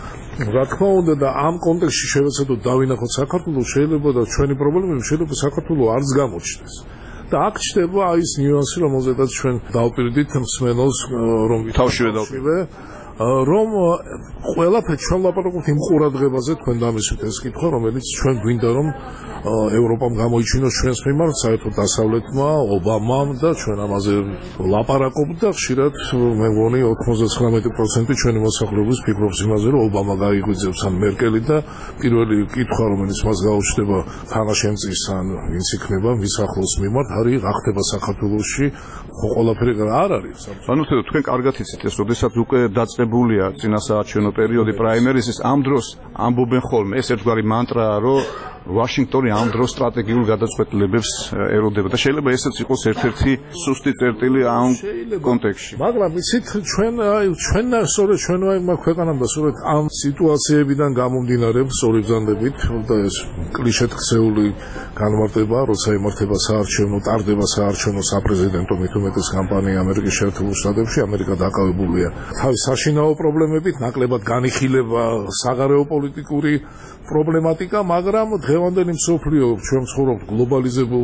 რა თქმა უნდა და ამ კონტექსტში შევეცადოთ დავინახოთ საქართველოს, შეიძლება და ჩვენი პრობლემები შეიძლება საქართველოს არც გამოჩნდეს. და აქ ჩდება ის ნიუანსი, რომელზედაც ჩვენ დავპირდით მსმენელს, რომ თავშივე დავპირდით. რომ ყველაფერი ჩვენ ლაპარაკობთ იმ ყურადღებაზე თქვენ დამისვით ეს კითხვა, რომელიც ჩვენ გვინდა რომ ევროპამ გამოიჩინოს ჩვენს მიმართ, საერთოდ დასავლეთმა, ობამამ და ჩვენ ამაზე ლაპარაკობთ და ხშირად მე მგონი ოთხმოცდათხრამეტი პროცენტი ჩვენი მოსახლეობის ფიქრობს იმაზე, რომ ობამა გაიღვიძებს ან მერკელი და პირველი კითხვა, რომელიც მას გაუჩნდება თანაშემწის ან ვინც იქნება მის ახლოს მიმართ, არის რა ხდება საქართველოში, ხო ყველაფერი არ არის. ანუ თქვენ კარგად იცით ეს, როდესაც უკვე დაწყებულია წინასაარჩევნო პერიოდი პრაიმერისის, ამ დროს ამბობენ ხოლმე, ეს ერთგვარი მანტრაა, რომ ვაშინგტონი ამ დროს სტრატეგიულ გადაწყვეტილებებს ეროდება და შეიძლება ესეც იყოს ერთ-ერთი სუსტი წერტილი ამ კონტექსტში. მაგრამ იცით ჩვენ აი ჩვენ სწორედ ჩვენ აი მაგ ქვეყანამ და სწორედ ამ სიტუაციებიდან გამომდინარე სწორი ბრძანდებით და ეს კლიშეთ ქცეული განმარტება, როცა იმართება საარჩევნო, ტარდება საარჩევნო საპრეზიდენტო მithumetes კამპანია ამერიკის შეერთებულ შტატებში, ამერიკა დაკავებულია თავის საშინაო პრობლემებით, ნაკლებად განიხილება საგარეო პოლიტიკური პრობლემატიკა, მაგრამ დღევანდელი მსოფლიო, ჩვენ ვცხოვრობთ გლობალიზებულ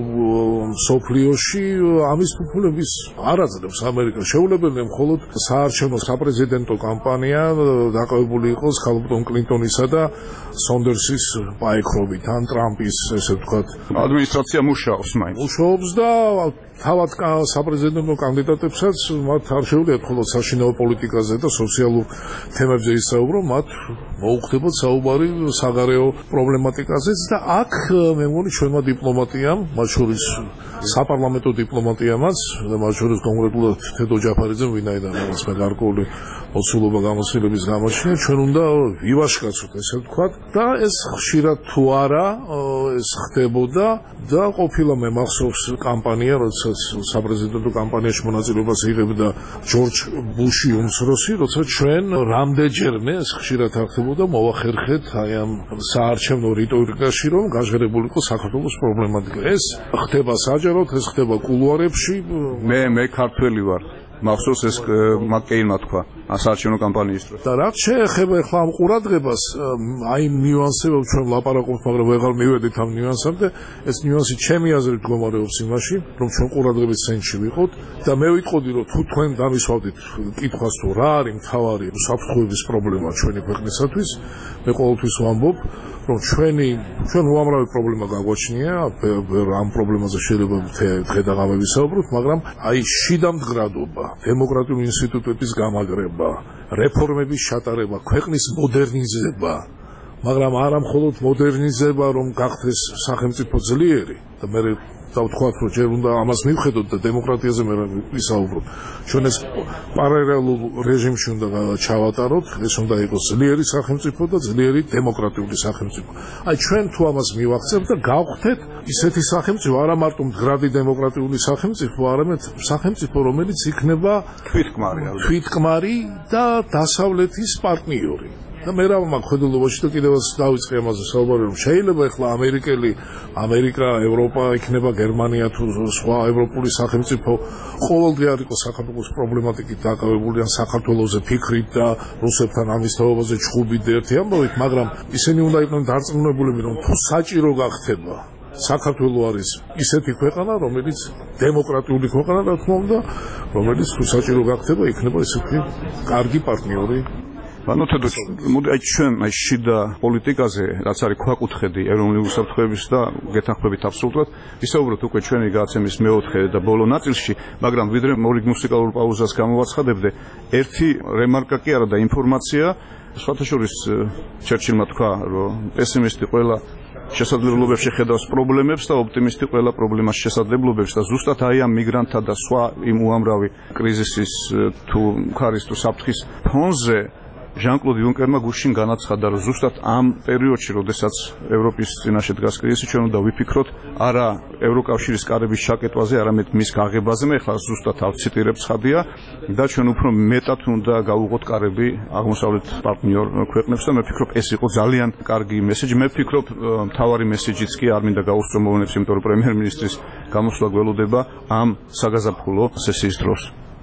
მსოფლიოში, ამის ფუფულების არ აძლევს ამერიკა. შეუძლებელია მხოლოდ საარჩევნო საპრეზიდენტო კამპანია დაკავებული იყოს ხალბტონ კლინტონისა და სონდერსის პაექრობით, ან ტრამპის, ესე ვთქვათ, ადმინისტრაცია მუშაობს მაინც. მუშაობს და თავად საპრეზიდენტო კანდიდატებსაც მათ არ შეუძლიათ მხოლოდ საშინაო პოლიტიკაზე და სოციალურ თემებზე ისაუბრო, მათ მოუხდებათ საუბარი საგარეო პრობლემატიკაზეც და აქ მე მგონი ჩვენმა დიპლომატიამ, მათ შორის საპარლამენტო დიპლომატიამაც და მათ შორის კონკრეტულად თედო ჯაფარიძემ, ვინაიდან მას მე გარკვეული ოცულობა გამოცდილების გამოჩნია, ჩვენ უნდა ვივაშკაცოთ, ესე ვთქვათ, და ეს ხშირად თუ არა ეს ხდებოდა და ყოფილა მე მახსოვს კამპანია, როდესაც საპრეზიდენტო კამპანიაში მონაწილეობას იღებდა ჯორჯ ბუში უმცროსი, როცა ჩვენ რამდენჯერმე ეს ხშირად ხდებოდა მოვახერხეთ აი ამ საარჩევნო რიტორიკაში, რომ გაჟღერებული იყოს საქართველოს პრობლემატიკა. ეს ხდება საჯაროდ, ეს ხდება კულუარებში. მე მე ქართველი ვარ. მახსოვს ეს მაკეინმა თქვა საარჩევნო კამპანიის დროს. და რაც შეეხება ახლა ამ ყურადღებას, აი ნიუანსებად ჩვენ ვლაპარაკობთ, მაგრამ ვეღარ მივედით ამ ნიუანსამდე. ეს ნიუანსი ჩემი აზრით მდგომარეობს იმაში, რომ ჩვენ ყურადღების ცენტრში ვიყოთ და მე ვიტყოდი, რომ თუ თქვენ დამისვავდით კითხვას, თუ რა არის მთავარი საფრთხეების პრობლემა ჩვენი ქვეყნისათვის, მე ყოველთვის ვამბობ, რომ ჩვენი ჩვენ უამრავი პრობლემა გაგვაჩნია, ამ პრობლემაზე შეიძლება დღე და ღამე ვისაუბროთ, მაგრამ აი შიდა მდგრადობა, დემოკრატიული ინსტიტუტების გამაგრება, რეფორმების ჩატარება, ქვეყნის მოდერნიზება, მაგრამ არა მხოლოდ მოდერნიზება, რომ გახდეს სახელმწიფო ძლიერი და მე დავთქვათ, რომ ჯერ უნდა ამას მივხედოთ და დემოკრატიაზე მე ვისაუბროთ. ჩვენ ეს პარალელურ რეჟიმში უნდა ჩავატაროთ, ეს უნდა იყოს ძლიერი სახელმწიფო და ძლიერი დემოკრატიული სახელმწიფო. აი ჩვენ თუ ამას მივახცევთ და გავხდეთ ისეთი სახელმწიფო, არა მარტო მდგრადი დემოკრატიული სახელმწიფო, არამედ სახელმწიფო, რომელიც იქნება თვითკმარი, თვითკმარი და დასავლეთის პარტნიორი. და მე რა მაქვს ხედულობაში და კიდევაც დავიწყე ამაზე საუბარი, რომ შეიძლება ახლა ამერიკელი, ამერიკა, ევროპა, იქნება გერმანია თუ სხვა ევროპული სახელმწიფო ყოველდღე არ იყოს საქართველოს პრობლემატიკით დაკავებული ან საქართველოზე ფიქრით და რუსებთან ამის თაობაზე ჩხუბით და ერთი ამბავით, მაგრამ ისინი უნდა იყვნენ დარწმუნებულები, რომ თუ საჭირო გახდება საქართველო არის ისეთი ქვეყანა, რომელიც დემოკრატიული ქვეყანა, რა თქმა უნდა, რომელიც თუ საჭირო გახდება, იქნება ისეთი კარგი პარტნიორი. ანუ თედო მოდი აი ჩვენ აი შიდა პოლიტიკაზე რაც არის ქვაკუთხედი ეროვნული უსაფრთხოების და გეთანხმებით აბსოლუტურად ვისაუბროთ უკვე ჩვენი გადაცემის მეოთხე და ბოლო ნაწილში, მაგრამ ვიდრე მორი მუსიკალურ პაუზას გამოვაცხადებდე, ერთი რემარკა კი არა და ინფორმაცია, სხვათა შორის ჩერჩილმა თქვა, რომ პესიმისტი ყველა შესაძლებლობებს შეხედავს პრობლემებს და ოპტიმისტი ყველა პრობლემას შესაძლებლობებს და ზუსტად აი ამ მიგრანტთა და სხვა იმ უამრავი კრიზისის თუ მხარის თუ საფრთხის ფონზე ჟან-კლოდ იუნკერმა გუშინ განაცხადა, რომ ზუსტად ამ პერიოდში, როდესაც ევროპის წინაშე დგას კრიზისი, ჩვენ უნდა ვიფიქროთ არა ევროკავშირის კარების ჩაკეტვაზე, არამედ მის გაღებაზე. მე ხა ზუსტად ავციტირებ ცხადია და ჩვენ უფრო მეტად უნდა გავუღოთ კარები აღმოსავლეთ პარტნიორ ქვეყნებს და მე ვფიქრობ, ეს იყო ძალიან კარგი მესეჯი. მე ვფიქრობ, მთავარი მესეჯიც კი არ მინდა გაუსწრო მოვლენებს, იმიტომ რომ პრემიერ-მინისტრის გამოსვლა გველოდება ამ საგაზაფხულო სესიის დროს.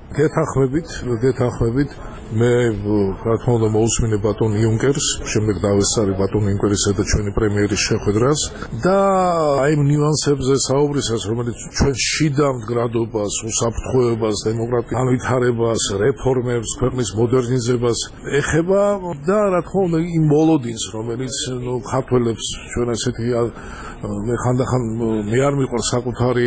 გეთანხმებით, გეთანხმებით მე რა თქმა უნდა მოусმინე ბატონ იუნკერს, შემდეგ დავესწარი ბატონ იუნკერსა და ჩვენი პრემიერის შეხვედრას და აი იმ ნიუანსებზე საუბრისას, რომელიც ჩვენ შიდა მდგრადობას, უსაფრთხოებას, დემოკრატიულ განვითარებას, რეფორმებს, ქვეყნის მოდერნიზებას ეხება და რა თქმა უნდა იმ მოლოდინს, რომელიც ნუ ქართველებს ჩვენ ესეთი მე ხანდახან მე არ მიყვარს საკუთარი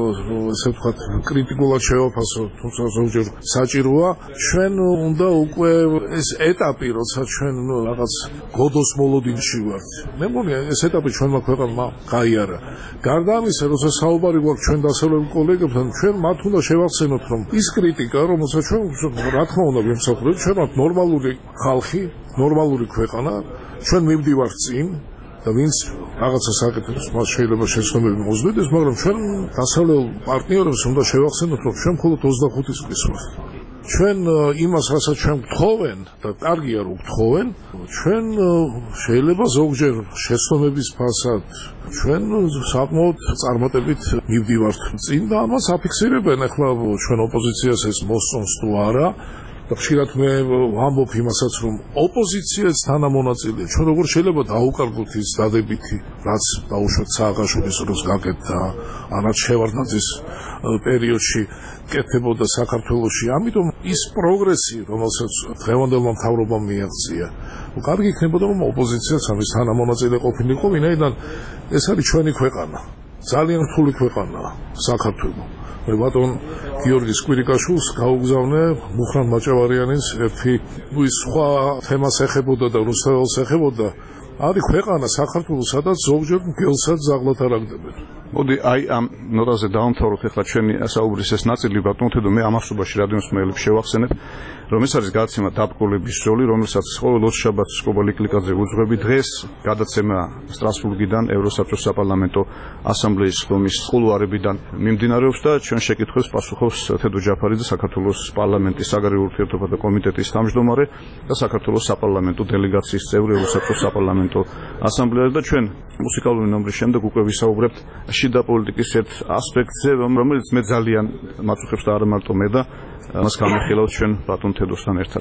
ესე ვთქვათ კრიტიკულად შევაფასო, თუმცა ზოგჯერ საჭიროა ჩვენ უნდა უკვე ეს ეტაპი, როცა ჩვენ რაღაც გოდოს მოლოდინში ვართ. მე მგონია ეს ეტაპი ჩვენმა ქვეყანამ გაიარა. გარდა ამისა, როცა საუბარი გვაქვს ჩვენ დასავლელ კოლეგებთან, ჩვენ მათ უნდა შევახსენოთ, რომ ის კრიტიკა, რომელსაც ჩვენ რა თქმა უნდა ვიმსახურებთ, ჩვენ ვართ ნორმალური ხალხი, ნორმალური ქვეყანა, ჩვენ მივდივართ წინ და ვინც რაღაცა საკეთებს, მას შეიძლება შეცდომები მოუძღვდეს, მაგრამ ჩვენ დასავლელ პარტნიორებს უნდა შევახსენოთ, რომ ჩვენ მხოლოდ ოცდახუთი წლის ვართ. ჩვენ იმას, რასაც ჩვენ გთხოვენ და კარგია რომ გთხოვენ, ჩვენ შეიძლება ზოგჯერ შეცდომების ფასად ჩვენ საკმაოდ წარმატებით მივდივართ წინ და ამას აფიქსირებენ ახლა ჩვენ ოპოზიციას ეს მოსწონს თუ არა. და ხშირად მე ვამბობ იმასაც, რომ ოპოზიციაც თანამონაწილეა. ჩვენ როგორ შეიძლება დაუკარგოთ ის დადებითი, რაც დაუშვათ სააკაშვილის დროს გაკეთდა, ანაც შევარდნაძის პერიოდში კეთდებოდა საქართველოში. ამიტომ ის პროგრესი, რომელსაც დღევანდელმა მთავრობამ მიაღწია, კარგი იქნებოდა, რომ ოპოზიციაც ამის თანამონაწილე ყოფილიყო, ვინაიდან ეს არის ჩვენი ქვეყანა. ძალიან რთული ქვეყანაა საქართველო. მე ბატონ გიორგის კვირიკაშვილს გაუგზავნე მუხრან მაჭავარიანის ერთი ის სხვა თემას ეხებოდა და რუსთაველს ეხებოდა. არის ქვეყანა საქართველო, სადაც ზოგჯერ მგელსაც ზაღლად არ აგდებენ. მოდი აი ამ ნოტაზე დავამთავროთ ახლა ჩვენი საუბრის ეს ნაწილი ბატონო თედო მე ამასობაში რადიოს მსმენელებს შევახსენებ რომ ეს არის გადაცემა დაბკოლების ზოლი რომელსაც ყოველ ოთხშაბათს კობალი კლიკაძე უძღვები დღეს გადაცემა სტრასბურგიდან ევროსაბჭოს საპარლამენტო ასამბლეის ხდომის კულუარებიდან მიმდინარეობს და ჩვენ შეკითხვებს პასუხობს თედო ჯაფარიძე საქართველოს პარლამენტის საგარეო ურთიერთობათა კომიტეტის თავმჯდომარე და საქართველოს საპარლამენტო დელეგაციის წევრი ევროსაბჭოს საპარლამენტო ასამბლეაზე და ჩვენ მუსიკალური ნომრის შემდეგ უკვე ვისაუბრებთ შიდა პოლიტიკის ერთ ასპექტზე, რომელიც მე ძალიან მაწუხებს და არა მარტო მე და მას გამიხილავთ ჩვენ ბატონ თედოსთან ერთად.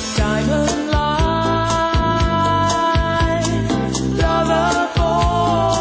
Diamond line, lover boy.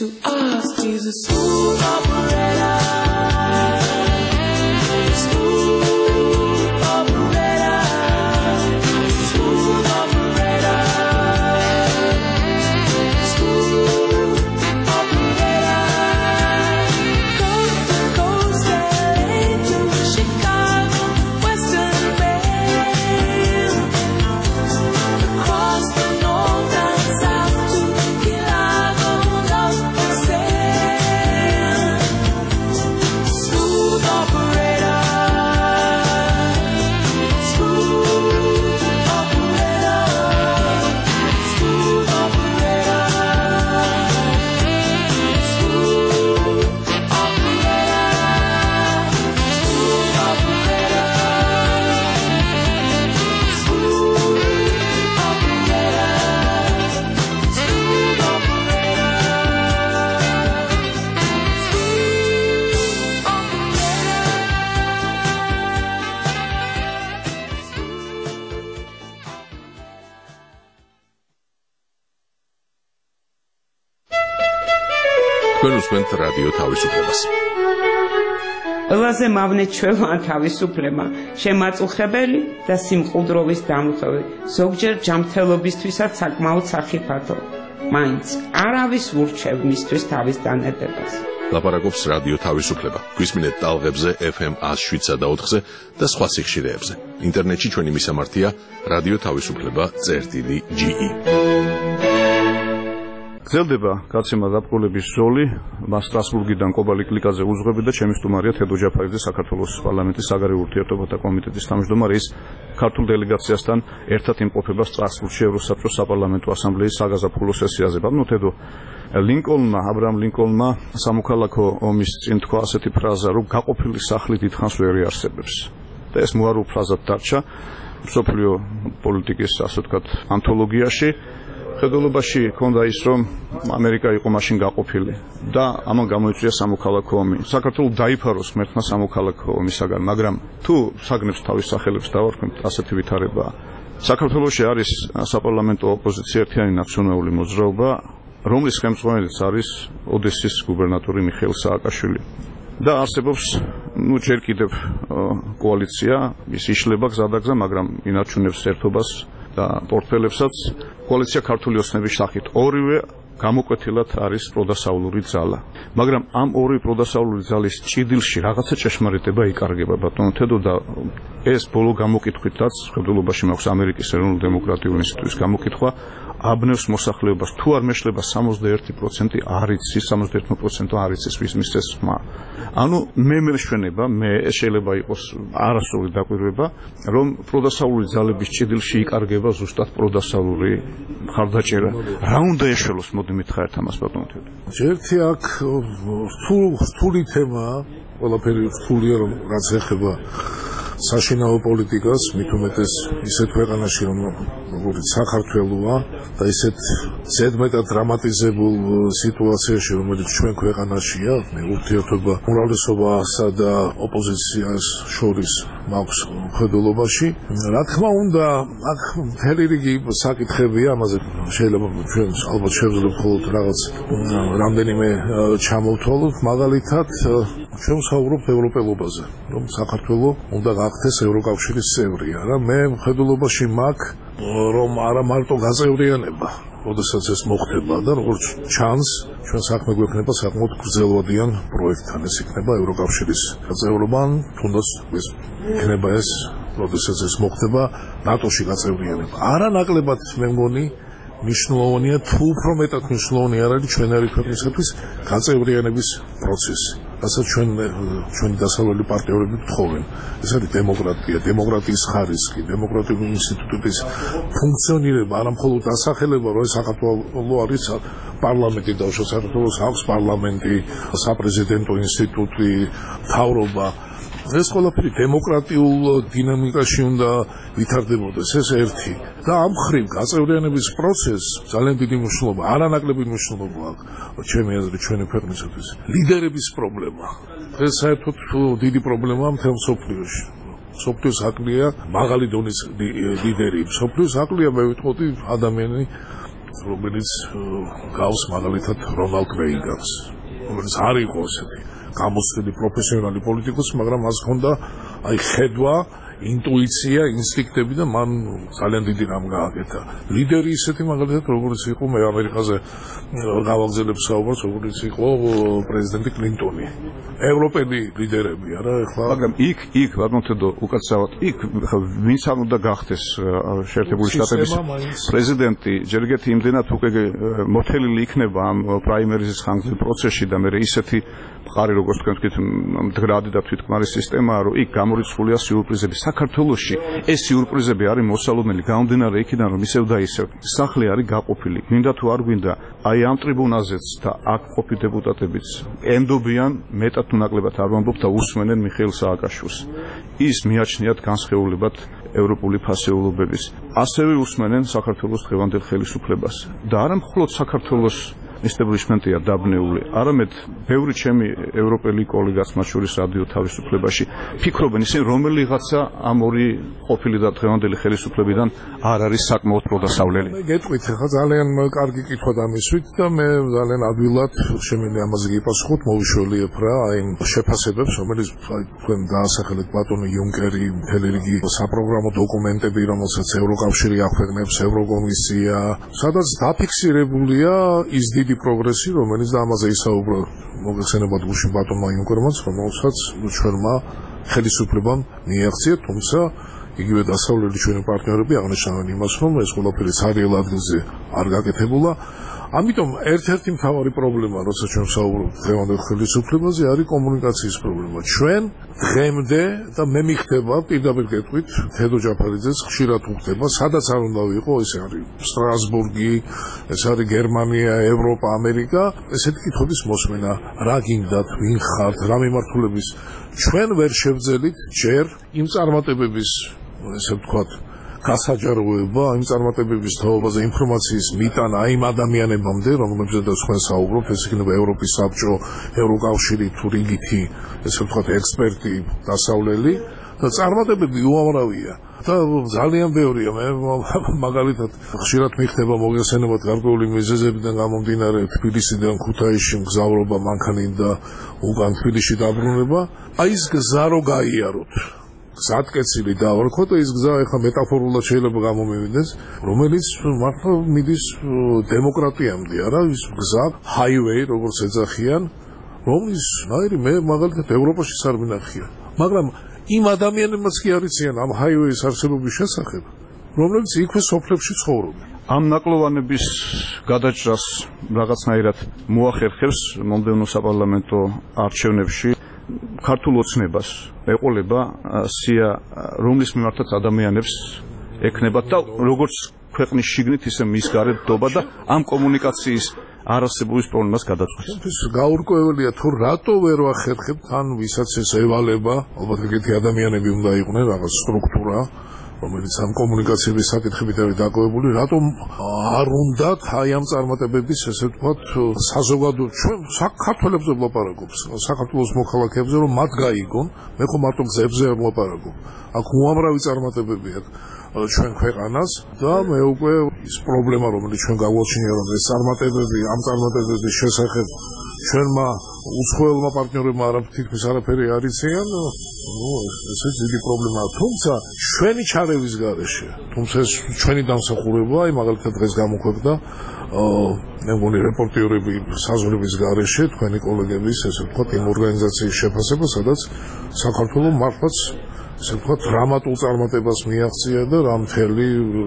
to ask. He's a smooth operator. Smooth operator. Smooth operator. Smooth operator. Coast to coast, L A to Chicago, Western Mail. Across the north and south to Chicago, North and South. Smooth operator. Smooth operator. Smooth operator. Smooth operator. Smooth operator. Smooth თქვენ უსმენთ რადიო თავისუფლებას. ყველაზე მავნე ჩვევაა თავისუფლება, შემაწუხებელი და სიმყუდროვის დამხევი, ზოგჯერ ჯანმრთელობისთვისაც საკმაოდ სახიფათო. მაინც არავის ურჩევ მისთვის თავის დანებებას. ლაპარაკობს რადიო თავისუფლება. გვისმინეთ ტალღებზე ეფ ემ ათს შვიდსა და ოთხზე და სხვა სიხშირეებზე. ინტერნეტში ჩვენი მისამართია რადიო თავისუფლება წერტილი ჯი ი. გრძელდება გაცემა დაპყრობების როლი, მას სტრასბურგიდან კობალი კლიკაძე უძღვები და ჩემი სტუმარია თედო ჯაფარიძე, საქართველოს პარლამენტის საგარეო ურთიერთობათა კომიტეტის თავმჯდომარე, ის ქართულ დელეგაციასთან ერთად იმყოფება სტრასბურგში ევროსაბჭოს საპარლამენტო ასამბლეის საგაზაფხულო სესიაზე. ბატონო თედო, ლინკოლნმა, აბრაამ ლინკოლნმა სამოქალაქო ომის წინ თქვა ასეთი ფრაზა, რომ გაყოფილი სახლი დიდხანს ვერ იარსებებს. და ეს მოარულ ფრაზად დარჩა მსოფლიო პოლიტიკის, ასე ვთქვათ, ანთოლოგიაში. ხედულობაში ჰქონდა ის, რომ ამერიკა იყო მაშინ გაყოფილი და ამან გამოიწვია სამოქალაქო ომი. საქართველოს დაიფაროს ღმერთმა სამოქალაქო ომისაგან, მაგრამ თუ საგნებს თავის სახელებს დავარქმევთ, ასეთი ვითარებაა. საქართველოში არის საპარლამენტო ოპოზიცია ერთიანი ნაციონალური მოძრაობა, რომლის ხელმძღვანელიც არის ოდესის გუბერნატორი მიხეილ სააკაშვილი. და არსებობს, ну, ჯერ კიდევ კოალიცია, ის იშლება გზადაგზა, მაგრამ ინარჩუნებს ერთობას და პორტფელებსაც. კოალიცია ქართული ოცნების სახით ორივე გამოკვეთილად არის პროდასავლური ძალა. მაგრამ ამ ორი პროდასავლური ძალის ჭიდილში რაღაცა ჭეშმარიტება იკარგება, ბატონო თედო, და ეს ბოლო გამოკითხვითაც ხედულობაში მაქვს ამერიკის ეროვნულ დემოკრატიულ ინსტიტუტის გამოკითხვა, აბნევს მოსახლეობას თუ არ მეშლება სამოცდაერთი პროცენტი არ იცის, სამოცდაერთი პროცენტი არ იცის ვის მისცეს ხმა. ანუ მე მერშვენება, მე ეს შეიძლება იყოს არასრული დაკვირვება, რომ პროდასავლური ძალების ჭიდილში იკარგება ზუსტად პროდასავლური მხარდაჭერა. რა უნდა ეშველოს, მოდი მითხრათ ამას, ბატონო თედო. ერთი აქ რთული თემაა, ყველაფერი რთულია, რომ რაც ეხება საშინაო პოლიტიკას, მით უმეტეს ისეთ ქვეყანაში, როგორც საქართველოა და ისეთ ზედმეტად დრამატიზებულ სიტუაციაში, რომელიც ჩვენ ქვეყანაშია, მე ურთიერთობა უმრავლესობასა და ოპოზიციას შორის მაქვს ხედულობაში. რა თქმა უნდა, აქ მთელი რიგი საკითხებია, ამაზე შეიძლება ჩვენ ალბათ შევძლებ მხოლოდ რაღაც რამდენიმე ჩამოვთვალოთ, მაგალითად ჩვენ ვსაუბრობთ ევროპელობაზე, რომ საქართველოს უნდა გახდეს ევროკავშირის წევრი. არა, მე მხედველობაში მაქვს, რომ არა მარტო გაწევრიანება, როდესაც ეს მოხდება და როგორც ჩანს, ჩვენ საქმე გვექნება საკმაოდ გრძელვადიან პროექტთან, ეს იქნება ევროკავშირის გაწევრობა, თუნდაც ეს იქნება ეს, როდესაც ეს მოხდება ნატოში გაწევრიანება. არა ნაკლებად მე მგონი მნიშვნელოვანია, თუ უფრო მეტად მნიშვნელოვანი არ არის ჩვენარი ქვეყნისათვის გაწევრიანების პროცესი. რასაც ჩვენ ჩვენი დასავლელი პარტნიორები თხოვენ. ეს არის დემოკრატია, დემოკრატიის ხარისხი, დემოკრატიული ინსტიტუტების ფუნქციონირება, არა მხოლოდ დასახელება, რომ საქართველოს არის პარლამენტი და საქართველოს აქვს პარლამენტი, საპრეზიდენტო ინსტიტუტი, მთავრობა. ეს ყველაფერი დემოკრატიულ დინამიკაში უნდა ვითარდებოდეს, ეს ერთი. და ამ ხრივ გაწევრიანების პროცესს ძალიან დიდი მნიშვნელობა, არანაკლები მნიშვნელობა აქვს ჩემი აზრით ჩვენი ქვეყნისათვის. ლიდერების პრობლემა. ეს საერთოდ დიდი პრობლემაა მთელ მსოფლიოში. მსოფლიოს აკლია მაღალი დონის ლიდერი. მსოფლიოს აკლია, მე ვიტყოდი, ადამიანი რომელიც გავს მაგალითად რონალდ რეიგანს, რომელიც არ იყო ესეთი გამოცდილი პროფესიონალი პოლიტიკოსი, მაგრამ მას ჰქონდა აი ხედვა, ინტუიცია, ინსტინქტები და მან ძალიან დიდი რამ გააკეთა. ლიდერი ისეთი მაგალითად როგორც იყო მე ამერიკაზე გავაგზავნებს საუბარს, როგორც იყო პრეზიდენტი კლინტონი. ევროპელი ლიდერები არა ეხლა, მაგრამ იქ იქ ვაგონთედო უკაცრავად იქ ვინც არ უნდა გახდეს შეერთებული შტატების პრეზიდენტი, ჯერ ერთი იმდენად უკვე მოთელილი იქნება ამ პრაიმერიზის ხანგრძლივ პროცესში და მე ისეთი მყარი როგორც თქვენ თქვით მდგრადი და თვითკმარი სისტემაა, რომ იქ გამორიცხულია სიურპრიზები. საქართველოში ეს სიურპრიზები არის მოსალოდნელი, გამომდინარე იქიდან, რომ ისევ და ისევ სახლი არის გაყოფილი. მინდა თუ არ გვინდა, აი ამ ტრიბუნაზეც და აქ ყოფილი დეპუტატებიც ენდობიან, მეტად თუ ნაკლებად არ ვამბობ და უსმენენ მიხეილ სააკაშვილს. ის მიაჩნიათ განსხეულებად ევროპული ფასეულობების. ასევე უსმენენ საქართველოს დღევანდელ ხელისუფლებას. და არა მხოლოდ საქართველოს establishment-ია დაბნეული, არამედ ბევრი ჩემი ევროპელი კოლეგაც, მათ შორის რადიო თავისუფლებაში, ფიქრობენ ისინი, რომელიღაცა ამ ორი ყოფილი და დღევანდელი ხელისუფლებიდან არ არის საკმაოდ პროდასავლელი. მე გეტყვით, ხა ძალიან კარგი კითხვა დამისვით და მე ძალიან ადვილად შემიძლია ამაზე გიპასუხოთ, მოვიშველიებ რა, აი შეფასებებს, რომელიც თქვენ დაასახელეთ ბატონო იუნკერი, მთელი რიგი საპროგრამო დოკუმენტები, რომელსაც ევროკავშირი აქვეყნებს, ევროკომისია, სადაც დაფიქსირებულია ის დიდი პროგრესი, რომელიც და ამაზე ისაუბრა მოგეხსენებათ გუშინ ბატონმა იუნკერმაც, რომელსაც ჩვენმა ხელისუფლებამ მიაღწია, თუმცა იგივე დასავლელი ჩვენი პარტნიორები აღნიშნავენ იმას, რომ ეს ყველაფერი სერიალ ადგილზე არ გაკეთებულა. ამიტომ ერთ-ერთი მთავარი პრობლემა, როცა ჩვენ ვსაუბრობთ დღევანდელ ხელისუფლებაზე, არის კომუნიკაციის პრობლემა. ჩვენ დღემდე და მე მიხდება პირდაპირ გეტყვით, თედო ჯაფარიძეც ხშირად უხდება, სადაც არ უნდა ვიყო, ეს არის სტრასბურგი, ეს არის გერმანია, ევროპა, ამერიკა, ესეთი კითხვების მოსმენა, რა გინდათ, ვინ ხართ, რა მიმართულების, ჩვენ ვერ შევძელით ჯერ იმ წარმატებების, ესე ვთქვათ, გასაჯაროება, იმ წარმატებების თაობაზე ინფორმაციის მიტანა იმ ადამიანებამდე, რომლებზედაც თქვენ საუბრობთ, ეს იქნება ევროპის საბჭო, ევროკავშირი თუ რიგითი, ესე ვთქვათ, ექსპერტი დასავლელი და წარმატებები უამრავია. და ძალიან ბევრია, მე მაგალითად ხშირად მიხდება მოგესალმებით გარკვეული მიზეზებიდან გამომდინარე თბილისიდან ქუთაისში მგზავრობა მანქანით და უკან თბილისში დაბრუნება, აი ეს გზა რო გაიაროთ. გზატკეცილი დავარქვა და ის გზა ეხლა მეტაფორულად შეიძლება გამომივიდეს, რომელიც მართლა მიდის დემოკრატიამდე, არა ის გზა, ჰაივეი, როგორც ეძახიან, რომლის ნაირი მე მაგალითად ევროპაში არ მინახია. მაგრამ იმ ადამიანებმაც კი არიციან ამ ჰაივეის არსებობის შესახებ, რომლებიც იქვე სოფლებში ცხოვრობენ. ამ ნაკლოვანების გადაჭრას რაღაცნაირად მოახერხებს მომდევნო საპარლამენტო არჩევნებში ქართულ ოცნებას ეყოლება სია, რომლის მიმართაც ადამიანებს ექნებათ და როგორც ქვეყნის შიგნით, ისე მის გარეთ დობა და ამ კომუნიკაციის არასებობის პრობლემას გადაწყვეტს. ეს გაურკვეველია თუ რატო ვერ ვახერხებთ ან ვისაც ეს ევალება, ალბათ ეგეთი ადამიანები უნდა იყვნენ, რაღაც სტრუქტურა, რომელიც ამ კომუნიკაციების საკითხებით არის დაკავებული, რატომ არ უნდათ აი ამ წარმატებების, ესე ვთქვათ, საზოგადო ჩვენ საქართველებზე ვლაპარაკობთ, საქართველოს მოქალაქეებზე, რომ მათ გაიგონ, მე ხო მარტო გზებზე არ ვლაპარაკობ. აქ უამრავი წარმატებები აქვს ჩვენ ქვეყანას და მე უკვე ის პრობლემა, რომელიც ჩვენ გავაჩნია, რომ ეს წარმატებები, ამ წარმატებების შესახებ ჩვენმა უცხოელმა პარტნიორებმა არა თითქმის არაფერი არ იციან, ნუ ესეც დიდი პრობლემაა. თუმცა ჩვენი ჩარევის გარეშე, თუმცა ეს ჩვენი დამსახურება, აი მაგალითად დღეს გამოქვეყნდა მე მგონი რეპორტიორები საზღვრების გარეშე, თქვენი კოლეგების, ესე ვთქვათ, იმ ორგანიზაციის შეფასება, სადაც საქართველოს მართლაც ესე ვთქვათ, დრამატულ წარმატებას მიაღწია და რა მთელი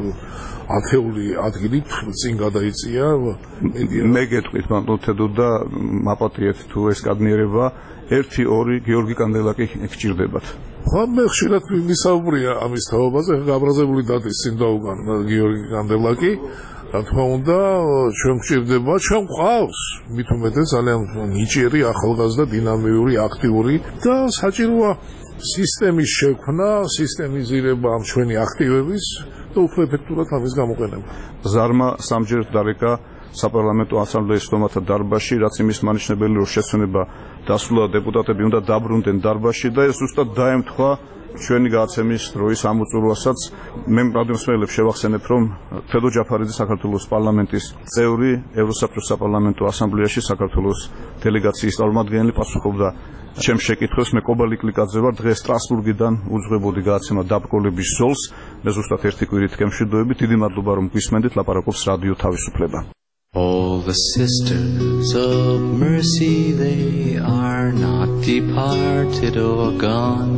ათეული ადგილით წინ გადაიწია. მე გეტყვით მანტოთედო და მაპატიეთ თუ ეს კადნიერება ერთი ორი გიორგი კანდელაკი გჭირდებათ. ხო, მე ხშირად ვისაუბრია ამის თაობაზე, გაბრაზებული დადის წინ დაუგან გიორგი კანდელაკი. რა თქმა უნდა, ჩვენ გვჭირდება, ჩვენ გვყავს, მით უმეტეს ძალიან ნიჭიერი, ახალგაზრდა, დინამიური, აქტიური და საჭიროა სისტემის შექმნა, სისტემიზირება ამ ჩვენი აქტივების და უფრო ეფექტურად ამის გამოყენება. ზარმა სამჯერ დარეკა საპარლამენტო ასამბლეის სტომათა დარბაზში, რაც იმის მანიშნებელი, რომ შესვენება დასრულდა, დეპუტატები უნდა დაბრუნდნენ დარბაზში და ეს ზუსტად დაემთხვა ჩვენი გადაცემის დროის ამოწურვასაც მე რადიომსმენელებს შევახსენებთ, რომ თედო ჯაფარიძე საქართველოს პარლამენტის წევრი, ევროსაბჭოს საპარლამენტო ასამბლეაში საქართველოს დელეგაციის წარმომადგენელი პასუხობდა ჩემს შეკითხვებს. მე კობალი კლიკაძე ვარ, დღეს სტრასბურგიდან უძღვებოდი გადაცემა დაბკოლების ზოლს. მე ზუსტად ერთი კვირით გემშვიდობებით. დიდი მადლობა რომ გვისმენდით, ლაპარაკობს რადიო თავისუფლება. All the sisters of mercy, they are not departed or gone.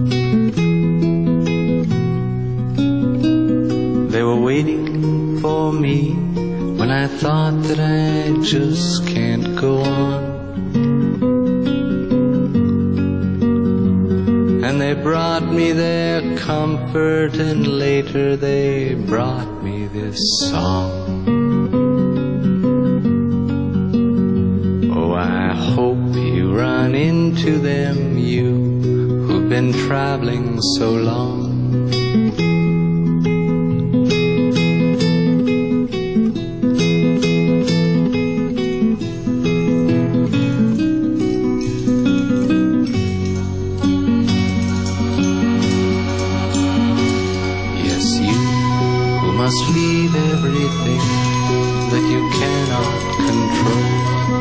They were waiting for me when I thought that I just can't go on. And they brought me their comfort, and later they brought me this song. Oh, I hope you run into them, you who've been traveling so long. Leave everything that you cannot control.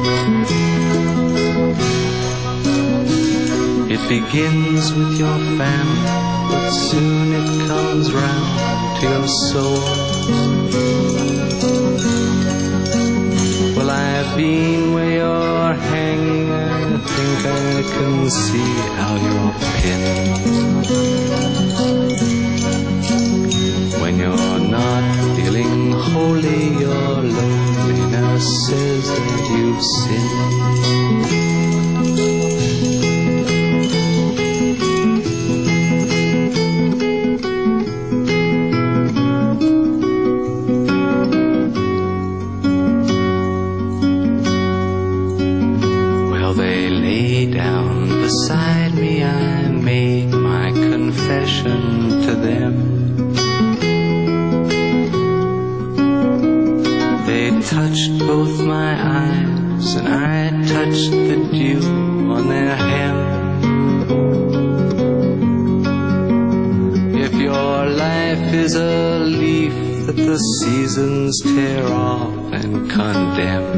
It begins with your family, but soon it comes round to your soul. Well, I've been where you're hanging, I think I can see how you're pinned. When you're not feeling holy, your loneliness says that you've sinned. Well, they lay down beside me, I made my confession to them. Touched both my eyes, and I touched the dew on their hem. If your life is a leaf that the seasons tear off and condemn,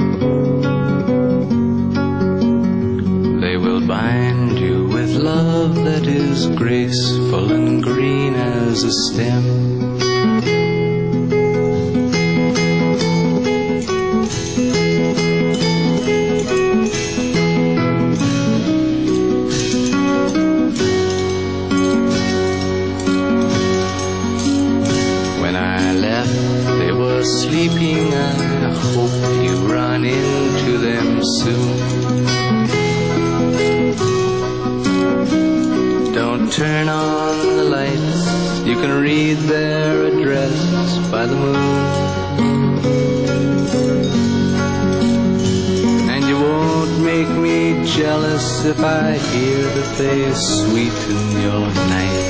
they will bind you with love that is graceful and green as a stem. Sleeping, I hope you run into them soon. Don't turn on the lights, you can read their address by the moon. And you won't make me jealous if I hear that they sweeten your night.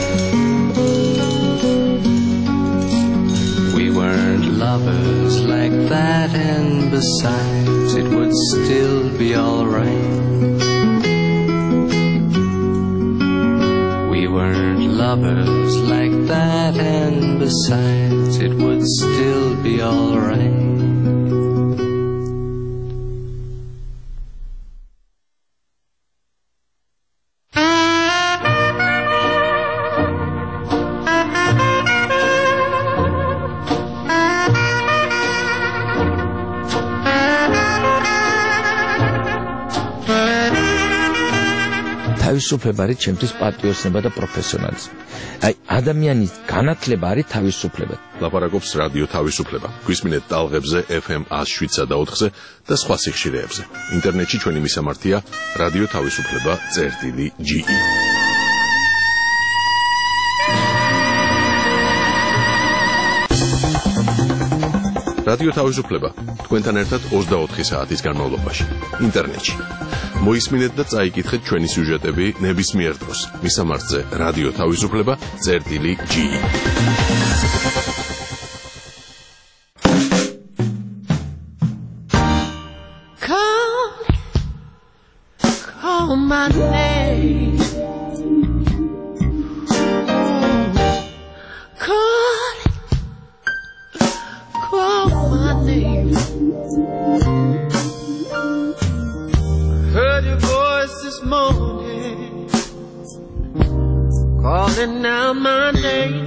Lovers like that, and besides, it would still be alright. We weren't lovers like that, and besides, it would still be alright. თავისუფლება არის ჩემთვის პატრიოტიზმი და პროფესიონალიზმი. აი, ადამიანის განათლება არის თავისუფლება. ლაპარაკობს რადიო თავისუფლება. გვისმინეთ ტალღებზე ეფ ემ one oh seven point four-ზე და სხვა სიხშირეებზე. ინტერნეტში ჩვენი მისამართია რადიო თავისუფლება წერტილი ჯი ი. რადიო თავისუფლება თქვენთან ერთად ოცდაოთხი საათის განმავლობაში ინტერნეტში. მოისმინეთ და წაიკითხეთ ჩვენი სიუჟეტები ნებისმიერ დროს. მისამართზე რადიო თავისუფლება წერტილი ჯი ი. Call, call my name. my name. Heard your voice this morning, calling out my name.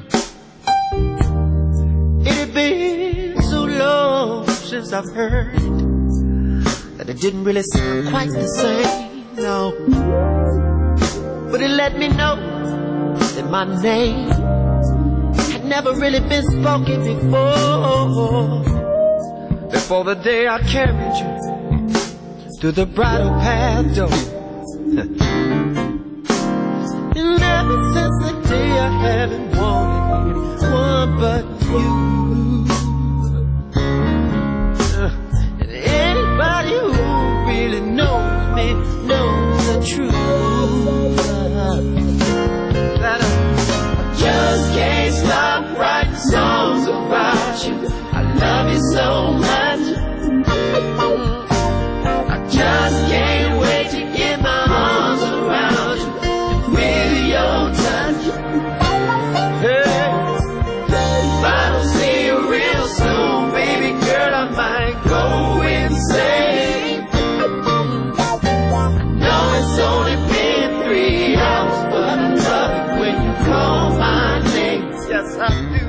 It had been so long since I've heard that it didn't really sound quite the same, no. But it let me know that my name had never really been spoken before. Before the day I carried you through the bridal path door. And ever since the day I haven't wanted anyone but you. And anybody who really knows me knows the truth. That I just can't stop writing songs about you. I love you so much. I just can't wait to get my arms around you, feel your touch. Hey, if I don't see you real soon, baby girl, I might go insane. I know it's only been three hours, but I love it when you call my name. Yes, I do.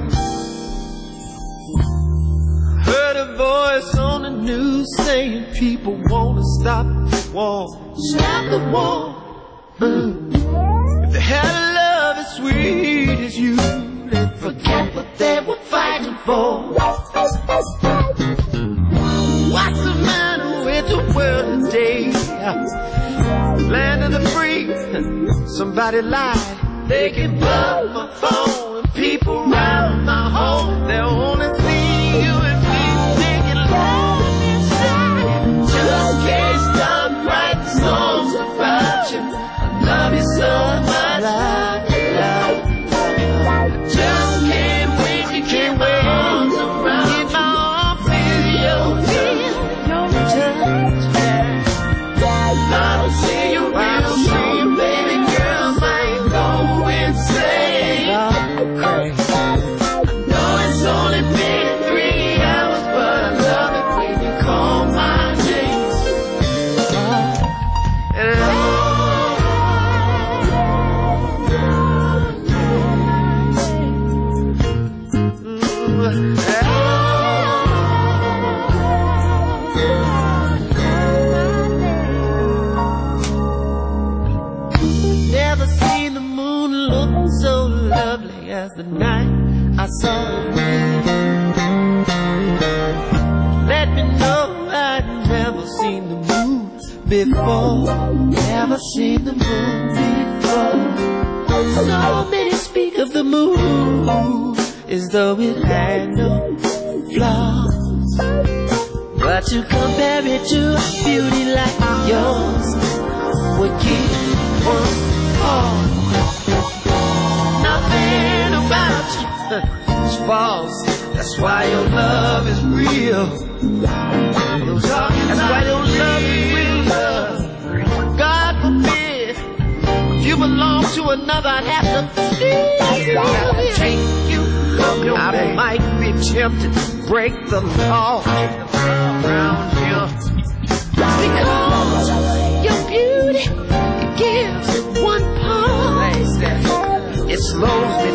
Heard a voice on the news saying people wanna stop the war. Stop the war. Mm. If they had a love as sweet as you, they'd forget what they were fighting for. What's the matter with the world today? Land of the free. Somebody lied. They can blow my phone and people round my home. They'll only see you and me thinking love inside. Just can't stop writing songs about you. I love you so much. I just can't wait to get my arms around you. Get my arms feel your feel your touch. I don't see you real soon, baby girl, might go insane. I know it's only been three hours, but I love it when you call my name. And never seen the moon look so lovely as the night I saw it. Let me know I'd never seen the moon before. Never seen the moon before. So many speak of the moon as though it had no flaws, but to compare it to a beauty like yours would give one heart. Nothing about you is false. That's why your love is real. That's why your love is real love. God forbid if you belong to another, I'd have to take you. I might be tempted to break the law around here, because your beauty gives one pause. It slows me